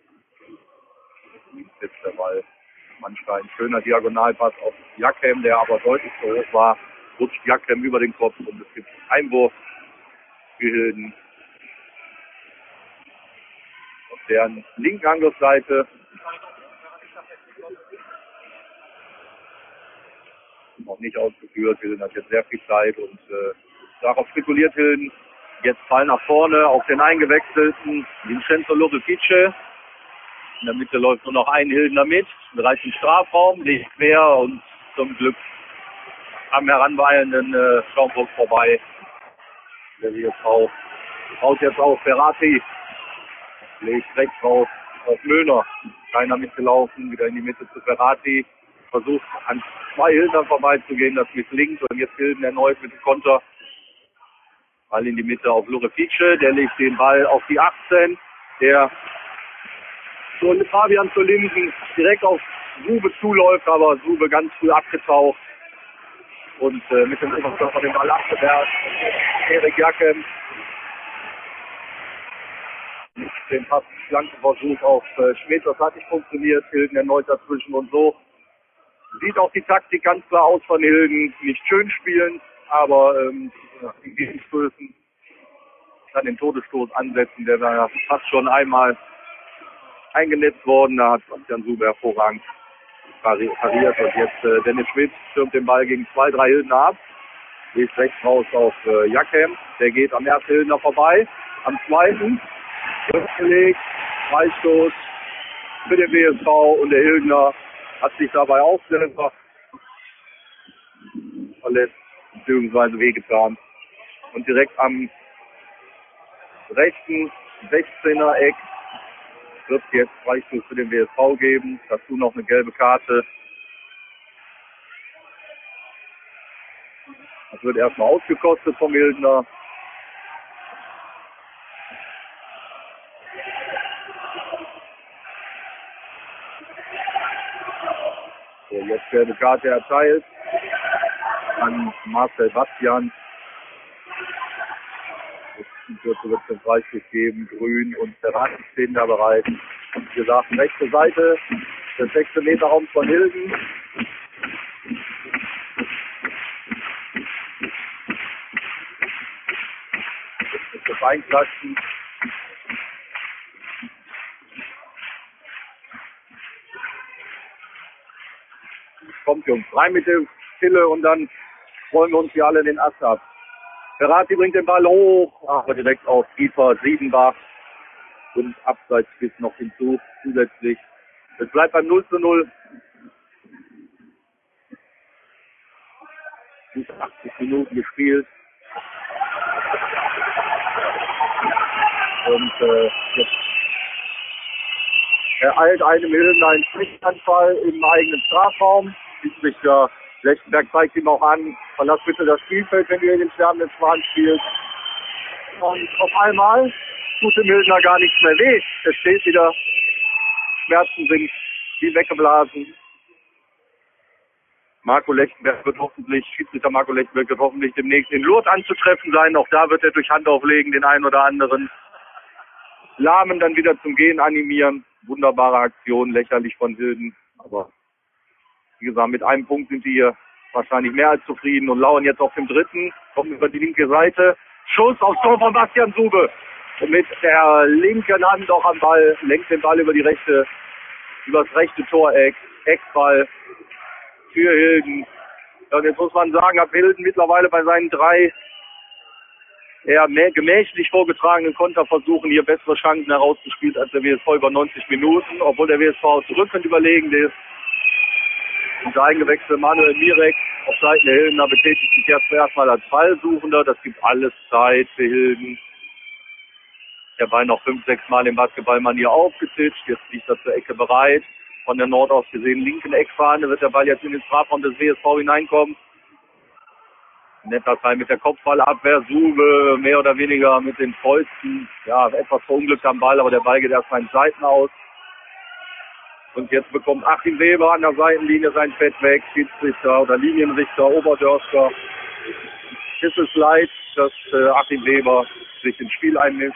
Jetzt der Ball. Mannstein, schöner Diagonalpass auf Jakem, der aber deutlich zu hoch war, rutscht Jakem über den Kopf und es gibt Einwurf für Hilden. deren linken Angriffsseite. Noch nicht ausgeführt. Hilden hat jetzt sehr viel Zeit und darauf spekuliert Hilden. Jetzt Ball nach vorne auf den eingewechselten Vincenzo Lorefice. In der Mitte läuft nur noch ein Hildener mit, bereits im Strafraum, legt quer und zum Glück am heranweilenden Schaumburg vorbei. Der WSV haut jetzt auf Ferrati, legt rechts raus auf Möhner. Keiner mitgelaufen, wieder in die Mitte zu Ferrati. Versucht an zwei Hildern vorbeizugehen, das misslingt und jetzt Hilden erneut mit dem Konter. Ball in die Mitte auf Lorefice, der legt den Ball auf die 18, der Fabian zur Linken direkt auf Sube zuläuft, aber Sube ganz früh abgetaucht und mit dem Oberkörper den Ball abgewehrt. Erik Jacken den Flankenversuch auf Schmidt, das hat nicht funktioniert, Hilden erneut dazwischen und so. Sieht auch die Taktik ganz klar aus von Hilden, nicht schön spielen, aber die Gegenstößen kann den Todesstoß ansetzen, der war fast schon einmal eingenetzt worden, da hat Bastian Sube hervorragend pariert und jetzt Dennis Schmidt stürmt den Ball gegen 2-3 Hildener ab, legt rechts raus auf Jackem, der geht am ersten Hildener vorbei, am zweiten gelegt, Freistoß für den WSV und der Hildener hat sich dabei auch selber verletzt bzw. wehgetan und direkt am rechten 16er Eck wird jetzt Freistoß für den WSV geben. Dazu noch eine gelbe Karte. Das wird erstmal ausgekostet vom Hildener. So, jetzt gelbe Karte erteilt an Marcel Bastian. Wird es den Freistoß geben, Grün und Ferrati stehen da bereit. Wie gesagt, rechte Seite, der 6. Meterraum von Hilden. Jetzt das Einklatschen. Kommt Jungs, rein mit der Stille und dann wollen wir uns hier alle den Ast ab. Ferrati bringt den Ball hoch, aber direkt auf Kiefer Siebenbach und abseits bis noch hinzu zusätzlich. Es bleibt beim 0:0. Bis 80 Minuten gespielt. Und jetzt ereilt einem Hilden einen Pflichtanfall im eigenen Strafraum. Schiedsrichter Lechtenberg zeigt ihm auch an, verlass bitte das Spielfeld, wenn du hier den sterbenden Schwan spielst. Und auf einmal tut dem Hildener gar nichts mehr weh. Er steht wieder, Schmerzen sind wie weggeblasen. Schiedsrichter Marco Lechtenberg wird hoffentlich demnächst in Lourdes anzutreffen sein. Auch da wird er durch Handauflegen den einen oder anderen Lahmen dann wieder zum Gehen animieren. Wunderbare Aktion, lächerlich von Hilden, aber wie gesagt, mit einem Punkt sind die hier wahrscheinlich mehr als zufrieden und lauern jetzt auf dem dritten, kommen über die linke Seite. Schuss aufs Tor von Bastian Sube. Und mit der linken Hand auch am Ball, lenkt den Ball über das rechte Toreck. Eckball für Hilden. Ja, und jetzt muss man sagen, hat Hilden mittlerweile bei seinen 3 eher gemächlich vorgetragenen Konterversuchen hier bessere Chancen herausgespielt als der WSV über 90 Minuten, obwohl der WSV zurückhaltend überlegen ist. Und der eingewechselte Manuel Mirek auf Seiten der Hildener betätigt sich jetzt erstmal als Ballsuchender. Das gibt alles Zeit für Hilden. Der Ball noch 5-6 Mal im Basketballmanier aufgetitscht. Jetzt liegt er zur Ecke bereit. Von der Nord aus gesehen linken Eckfahne wird der Ball jetzt in den Strafraum des WSV hineinkommen. Netter Teil mit der Kopfballabwehr. Sube mehr oder weniger mit den Fäusten. Ja, etwas verunglückt am Ball, aber der Ball geht erstmal in Seiten aus. Und jetzt bekommt Achim Weber an der Seitenlinie sein Fett weg. Schiedsrichter oder Linienrichter Oberdörster. Es ist leid, dass Achim Weber sich ins Spiel einmischt.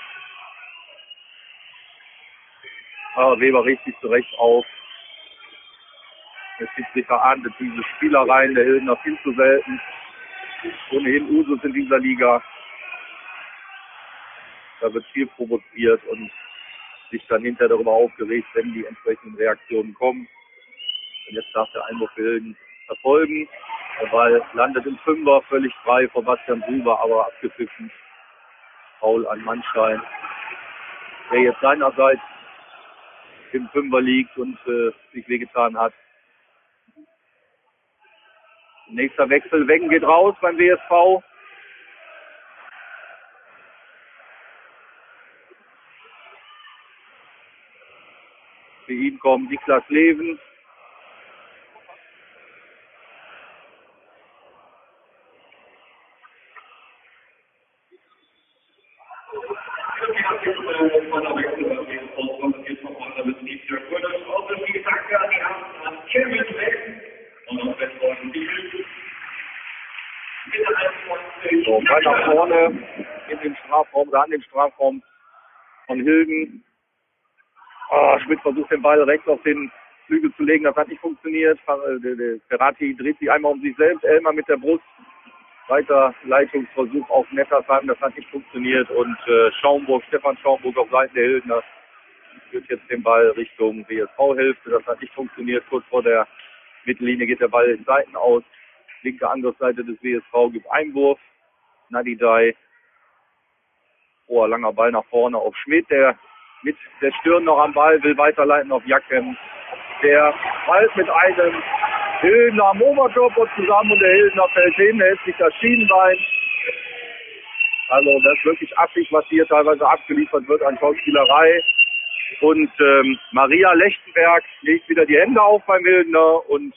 Aber Weber richtig zurecht auf. Der Schiedsrichter ahndet diese Spielereien der Hildener viel zu selten. Ohnehin Usus in dieser Liga. Da wird viel provoziert und sich dann hinterher darüber aufgeregt, wenn die entsprechenden Reaktionen kommen. Und jetzt darf der Einwurf für Hilden erfolgen. Der Ball landet im Fünfer, völlig frei von Bastian Gruber, aber abgepfiffen. Foul an Mannstein, der jetzt seinerseits im Fünfer liegt und sich wehgetan hat. Nächster Wechsel, Wengen geht raus beim WSV. Für ihn kommt Niklas Leven. So, bald nach vorne in den Strafraum oder an den Strafraum von Hilden. Schmidt versucht den Ball rechts auf den Flügel zu legen, das hat nicht funktioniert. Ferrati dreht sich einmal um sich selbst, Elmer mit der Brust. Weiter Leitungsversuch auf Nettersheim, das hat nicht funktioniert. Und Stefan Schaumburg auf Seiten der Hildener führt jetzt den Ball Richtung WSV-Hälfte, das hat nicht funktioniert. Kurz vor der Mittellinie geht der Ball in Seiten aus. Linke Angriffsseite des WSV gibt Einwurf. Nadidai. Langer Ball nach vorne auf Schmidt, der mit der Stirn noch am Ball will weiterleiten auf Jacken. Der bald mit einem Hildener am Oberkörper zusammen und der Hildener fällt hin, hält sich das Schienenbein. Also das ist wirklich affig, was hier teilweise abgeliefert wird an Schauspielerei. Und Maria Lechtenberg legt wieder die Hände auf beim Hildener und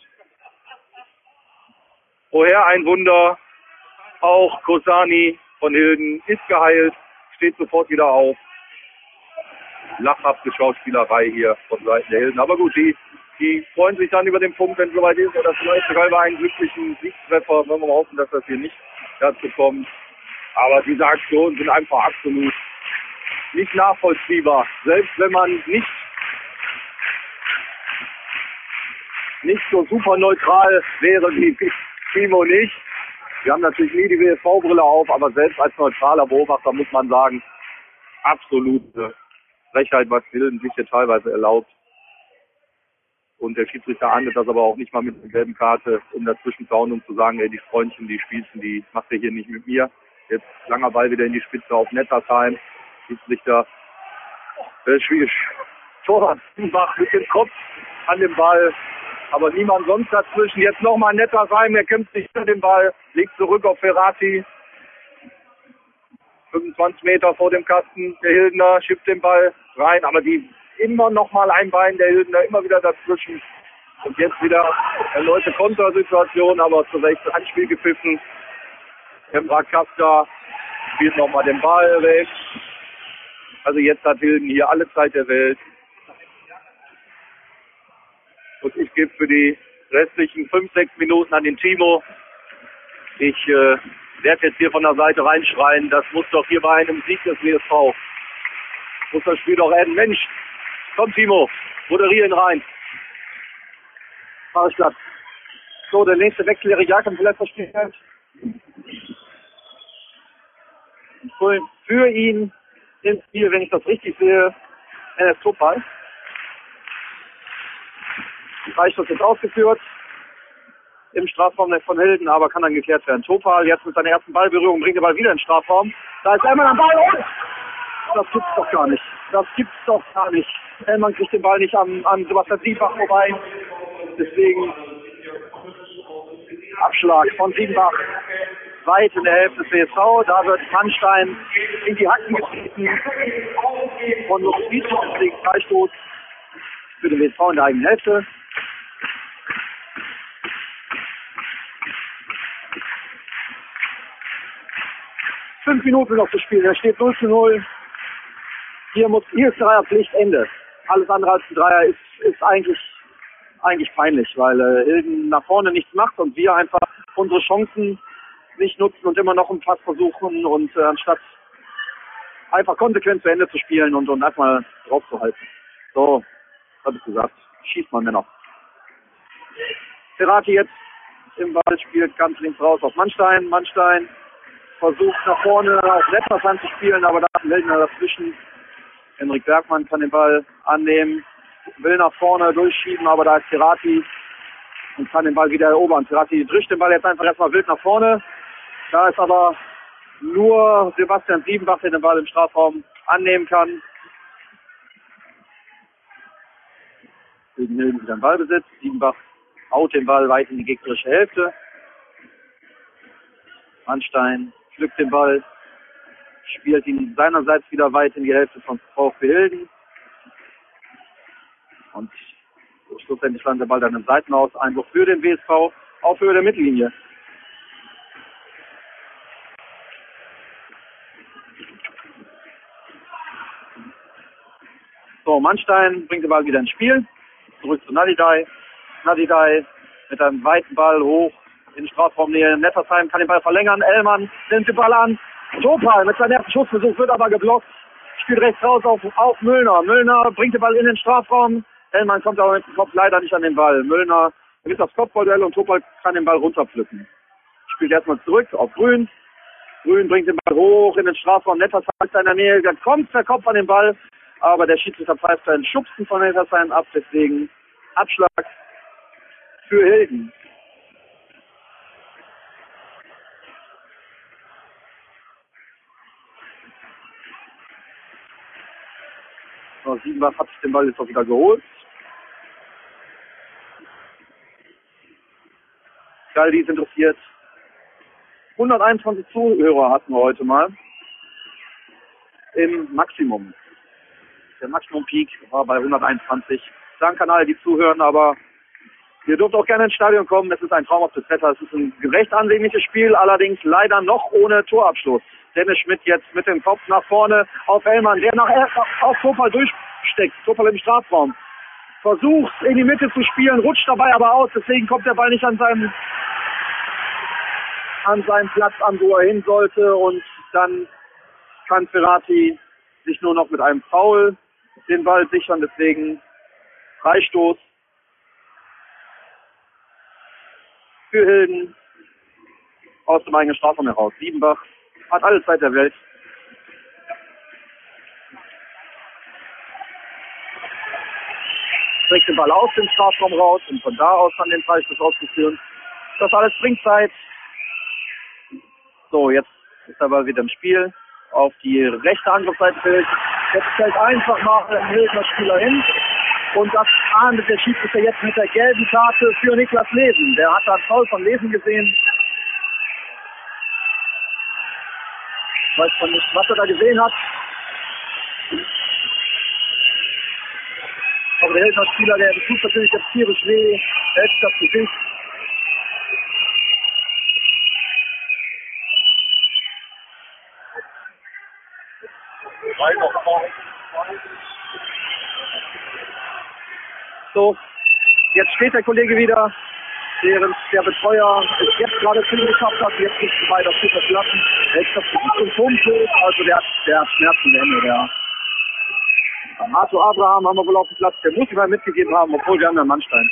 vorher ein Wunder. Auch Kosani von Hilden ist geheilt, steht sofort wieder auf. Lachhafte Schauspielerei hier von Seiten der Hilden. Aber gut, die freuen sich dann über den Punkt, wenn es soweit ist. Oder vielleicht sogar über einen glücklichen Siegtreffer. Wollen wir mal hoffen, dass das hier nicht dazu kommt. Aber diese Aktionen sind einfach absolut nicht nachvollziehbar. Selbst wenn man nicht so super neutral wäre wie Timo nicht. Wir haben natürlich nie die WSV-Brille auf, aber selbst als neutraler Beobachter muss man sagen, absolute Frechheit, was Hilden sich hier teilweise erlaubt. Und der Schiedsrichter ahndet das aber auch nicht mal mit der gelben Karte, um dazwischen zu hauen, um zu sagen, ey, die Freundchen, die Spielchen, die macht ihr hier nicht mit mir. Jetzt langer Ball wieder in die Spitze auf Nettersheim. Schiedsrichter Torwart Bach mit dem Kopf an dem Ball. Aber niemand sonst dazwischen. Jetzt nochmal Nettersheim, er kämpft sich hinter den Ball, legt zurück auf Ferrati. 25 Meter vor dem Kasten, der Hildener schiebt den Ball rein, aber die immer nochmal ein Bein, der Hildener immer wieder dazwischen. Und jetzt wieder erneute Kontersituation, aber zu Recht Handspiel gepfiffen. Emra Kafka spielt nochmal den Ball weg. Also jetzt hat Hilden hier alle Zeit der Welt. Und ich gebe für die restlichen 5-6 Minuten an den Timo. Ich werde jetzt hier von der Seite reinschreien, das muss doch hier bei einem Sieg des WSV. Muss das Spiel doch enden. Mensch, komm Timo, moderieren rein. Mach ich glatt. So, der nächste Wechsel wäre Jakob letzter Spielfeld. Für ihn ins Spiel, wenn ich das richtig sehe, NS Topal. Freistoß jetzt ausgeführt im Strafraum von Hilden, aber kann dann geklärt werden. Topal jetzt mit seiner ersten Ballberührung bringt den Ball wieder in den Strafraum. Da ist Elman am Ball und das gibt's doch gar nicht. Das gibt's doch gar nicht. Elman kriegt den Ball nicht an Sebastian Siebenbach vorbei. Deswegen Abschlag von Siebenbach weit in der Hälfte des WSV. Da wird Mannstein in die Hacken getreten von Lukas, deswegen Freistoß für den WSV in der eigenen Hälfte. Fünf Minuten noch zu spielen. Da steht 0:0. Hier ist Dreierpflicht, Ende. Alles andere als ein Dreier ist eigentlich peinlich, weil Hilden nach vorne nichts macht und wir einfach unsere Chancen nicht nutzen und immer noch im Pass versuchen und anstatt einfach konsequent zu Ende zu spielen und erstmal draufzuhalten. So, hab ich gesagt. Schießt man mir noch. Ferrati jetzt im Ball spielt ganz links raus auf Mannstein. Mannstein versucht nach vorne auf Nettersheim zu spielen, aber da ist ein Hildener dazwischen. Henrik Bergmann kann den Ball annehmen, will nach vorne durchschieben, aber da ist Ferrati und kann den Ball wieder erobern. Ferrati drischt den Ball jetzt einfach erstmal wild nach vorne. Da ist aber nur Sebastian Siebenbach, der den Ball im Strafraum annehmen kann. Gegen Hilden wieder den Ballbesitz. Siebenbach haut den Ball weit in die gegnerische Hälfte. Manstein pflückt den Ball, spielt ihn seinerseits wieder weit in die Hälfte von VfB Hilden. Und schlussendlich landet der Ball dann im Seitenaus. Einwurf für den WSV auf Höhe der Mittellinie. So, Manstein bringt den Ball wieder ins Spiel. Zurück zu Nadidai. Nadidai mit einem weiten Ball hoch in Strafraumnähe. Nettersheim kann den Ball verlängern. Ellmann nimmt den Ball an. Topal mit seinem ersten Schussversuch wird aber geblockt. Spielt rechts raus auf Müllner. Müllner bringt den Ball in den Strafraum. Ellmann kommt aber mit dem Kopf leider nicht an den Ball. Müllner gewinnt das Kopfballduell und Topal kann den Ball runterpflücken. Spielt erstmal zurück auf Grün. Grün bringt den Ball hoch in den Strafraum. Nettersheim ist in der Nähe. Dann kommt der Kopf an den Ball. Aber der Schiedsrichter pfeift einen Schubsen von Nettersheim ab. Deswegen Abschlag für Hilden. So, Siebenbach hat sich den Ball jetzt auch wieder geholt. Galdi ist interessiert. 121 Zuhörer hatten wir heute mal. Im Maximum. Der Maximum-Peak war bei 121. Danke an alle, die zuhören, aber ihr dürft auch gerne ins Stadion kommen. Es ist ein traumhaftes Wetter. Es ist ein recht ansehnliches Spiel, allerdings leider noch ohne Torabschluss. Dennis Schmidt jetzt mit dem Kopf nach vorne auf Ellmann, der auf Topal durchsteckt. Topal im Strafraum. Versucht in die Mitte zu spielen, rutscht dabei aber aus. Deswegen kommt der Ball nicht an seinen Platz an, wo er hin sollte. Und dann kann Ferrati sich nur noch mit einem Foul den Ball sichern. Deswegen Freistoß für Hilden aus dem eigenen Strafraum heraus. Siebenbach hat alle Zeit der Welt. Trägt den Ball aus dem Strafraum raus und von da aus dann den Freistoß auszuführen. Das alles bringt Zeit. So, jetzt ist der Ball wieder im Spiel. Auf die rechte Angriffsseite fällt. Jetzt fällt einfach mal ein Hildener Spieler hin. Und das ahndet der Schiedsrichter jetzt mit der gelben Karte für Niklas Lesen. Der hat da Foul von Lesen gesehen. Ich weiß von nicht, was er da gesehen hat. Aber der Hildener Spieler, der tut natürlich jetzt tierisch weh. Hält das Gesicht. So, jetzt steht der Kollege wieder, während der Betreuer es jetzt gerade zugeschafft hat. Jetzt gibt es weiter zu verlassen. Jetzt das Gesicht zum Turmschild, also der hat Schmerzen im Ende. Der Arthur Abraham haben wir wohl auf dem Platz, der muss ihm mal mitgegeben haben, obwohl wir haben einen Manstein.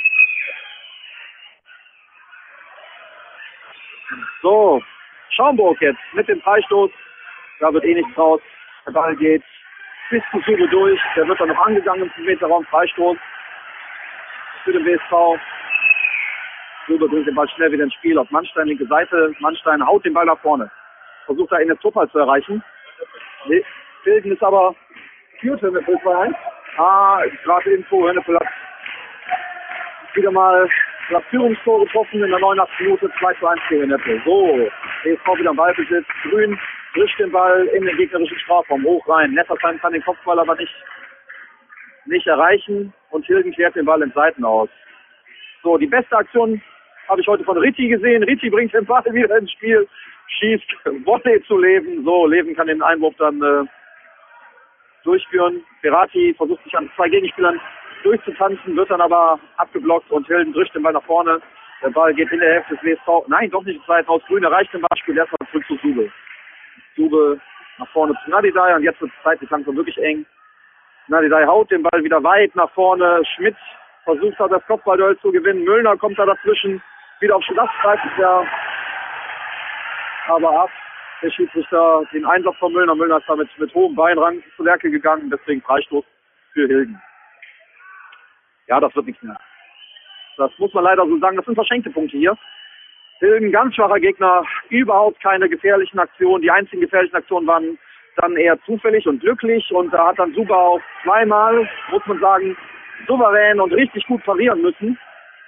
So, Schaumburg jetzt mit dem Freistoß. Da wird eh nichts raus. Der Ball geht bis zu Sube durch. Der wird dann noch angegangen im 10-Meter-Raum. Freistoß für den WSV. Sube bringt den Ball schnell wieder ins Spiel auf Manstein, linke Seite. Manstein haut den Ball nach vorne. Versucht da in der Topal zu erreichen. Hilden ist aber führt Hönneppel 2-1. Gerade Info, Hönneppel hat wieder mal das Führungstor getroffen in der 89. Minute. 2-1 für Hönneppel. So, WSV wieder am Ballbesitz. Grün bricht den Ball in den gegnerischen Strafraum hoch rein. Nettersheim kann den Kopfball aber nicht erreichen und Hilden klärt den Ball in Seiten aus. So, die beste Aktion habe ich heute von Ritti gesehen. Ritti bringt den Ball wieder ins Spiel, schießt Volley zu Leven. So, Leven kann den Einwurf dann durchführen. Ferrati versucht sich an 2 Gegenspielern durchzutanzen, wird dann aber abgeblockt und Hilden drischt den Ball nach vorne. Der Ball geht in der Hälfte des WSV. Nein, doch nicht ins Seitenhaus. Grün erreicht den Ball, spielt erstmal zurück zu Sube. Sube nach vorne zu Nadidai und jetzt wird es zeitlich langsam wirklich eng. Nadidai haut den Ball wieder weit nach vorne. Schmidt versucht da das Kopfballduell zu gewinnen. Müllner kommt da dazwischen. Wieder auf Schlaff greift es ja aber ab. der Schiedsrichter den Einsatz von Müllner. Müllner ist damit mit hohem Beinrang zu Werke gegangen, deswegen Freistoß für Hilgen. Ja, das wird nichts mehr. Das muss man leider so sagen, das sind verschenkte Punkte hier. Hilgen, ganz schwacher Gegner, überhaupt keine gefährlichen Aktionen. Die einzigen gefährlichen Aktionen waren dann eher zufällig und glücklich und da hat dann Suba auch zweimal, muss man sagen, souverän und richtig gut parieren müssen.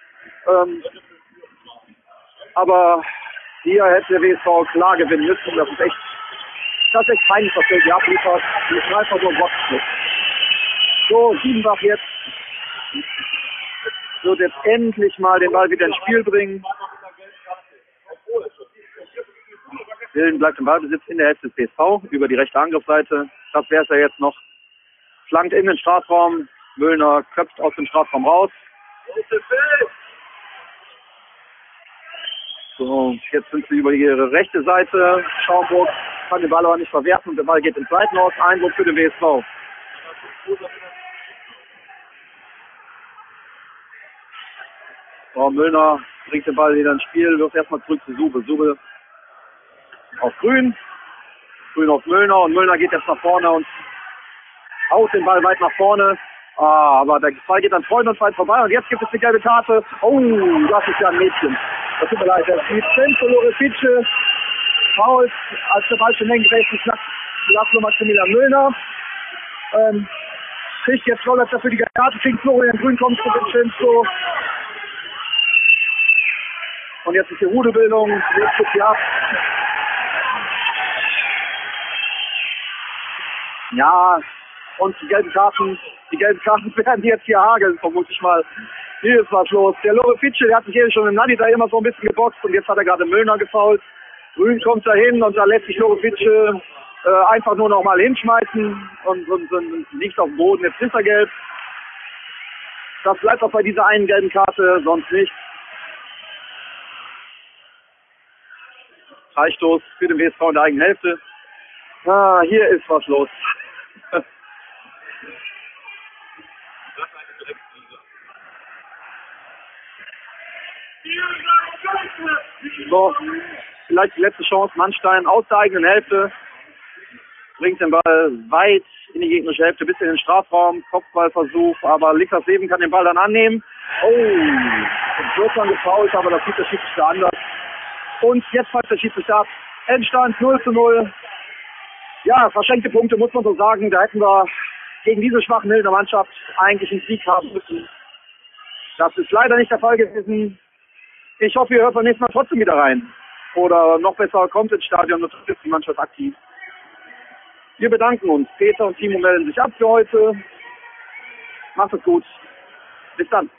Aber hier hätte der WSV klar gewinnen müssen. Das ist echt peinlich, was der hier abliefert. Die ist einfach so ein Boxschnitt. So, Siebenbach jetzt wird jetzt endlich mal den Ball wieder ins Spiel bringen. Hilden bleibt im Ballbesitz in der Hälfte des BSV über die rechte Angriffsseite. Das wäre es ja jetzt noch. Flankt in den Strafraum. Müllner köpft aus dem Strafraum raus. So, jetzt sind sie über ihre rechte Seite. Schaumburg kann den Ball aber nicht verwerfen und der Ball geht ins Seitenhaus. Einwurf für den WSV. So, Müllner bringt den Ball wieder ins Spiel, wirft erstmal zurück zu Sube. Sube auf Grün. Grün auf Müllner und Müllner geht jetzt nach vorne und haut den Ball weit nach vorne. Aber der Ball geht an Freundesfeind vorbei und jetzt gibt es eine gelbe Karte. Oh, das ist ja ein Mädchen. Das tut mir leid. Das ist Vincenzo Lorefice. Faul, als der Ball schon längst rechts ist, Laszlo Maximilian Müllner. Kriegt jetzt Rolletzer für die Karte, kriegt Florian Grün, kommt zu Vincenzo. Und jetzt ist die Rudelbildung. Jetzt geht sie ab. Ja, und die gelben Karten werden jetzt hier hageln, vermute ich mal. Hier ist was los. Der Lorefice, der hat sich hier schon im Nadi da immer so ein bisschen geboxt und jetzt hat er gerade Müllner gefoult. Grün kommt da hin und da lässt sich Lorefice einfach nur noch mal hinschmeißen und liegt auf dem Boden. Jetzt ist er gelb. Das bleibt auch bei dieser einen gelben Karte, sonst nicht. Freistoß für den WSV in der eigenen Hälfte. Hier ist was los. So, vielleicht die letzte Chance. Mannstein aus der eigenen Hälfte. Bringt den Ball weit in die gegnerische Hälfte bis in den Strafraum. Kopfballversuch, aber Likas Leben kann den Ball dann annehmen. Oh, wird dann gefoult, aber das sieht der Schiedsrichter anders. Und jetzt pfeift der Schiedsrichter ab. Endstand 0:0. Ja, verschenkte Punkte, muss man so sagen. Da hätten wir gegen diese schwachen Hildener Mannschaft eigentlich einen Sieg haben müssen. Das ist leider nicht der Fall gewesen. Ich hoffe, ihr hört beim nächsten Mal trotzdem wieder rein. Oder noch besser, kommt ins Stadion und trifft die Mannschaft aktiv. Wir bedanken uns. Peter und Timo melden sich ab für heute. Macht es gut. Bis dann.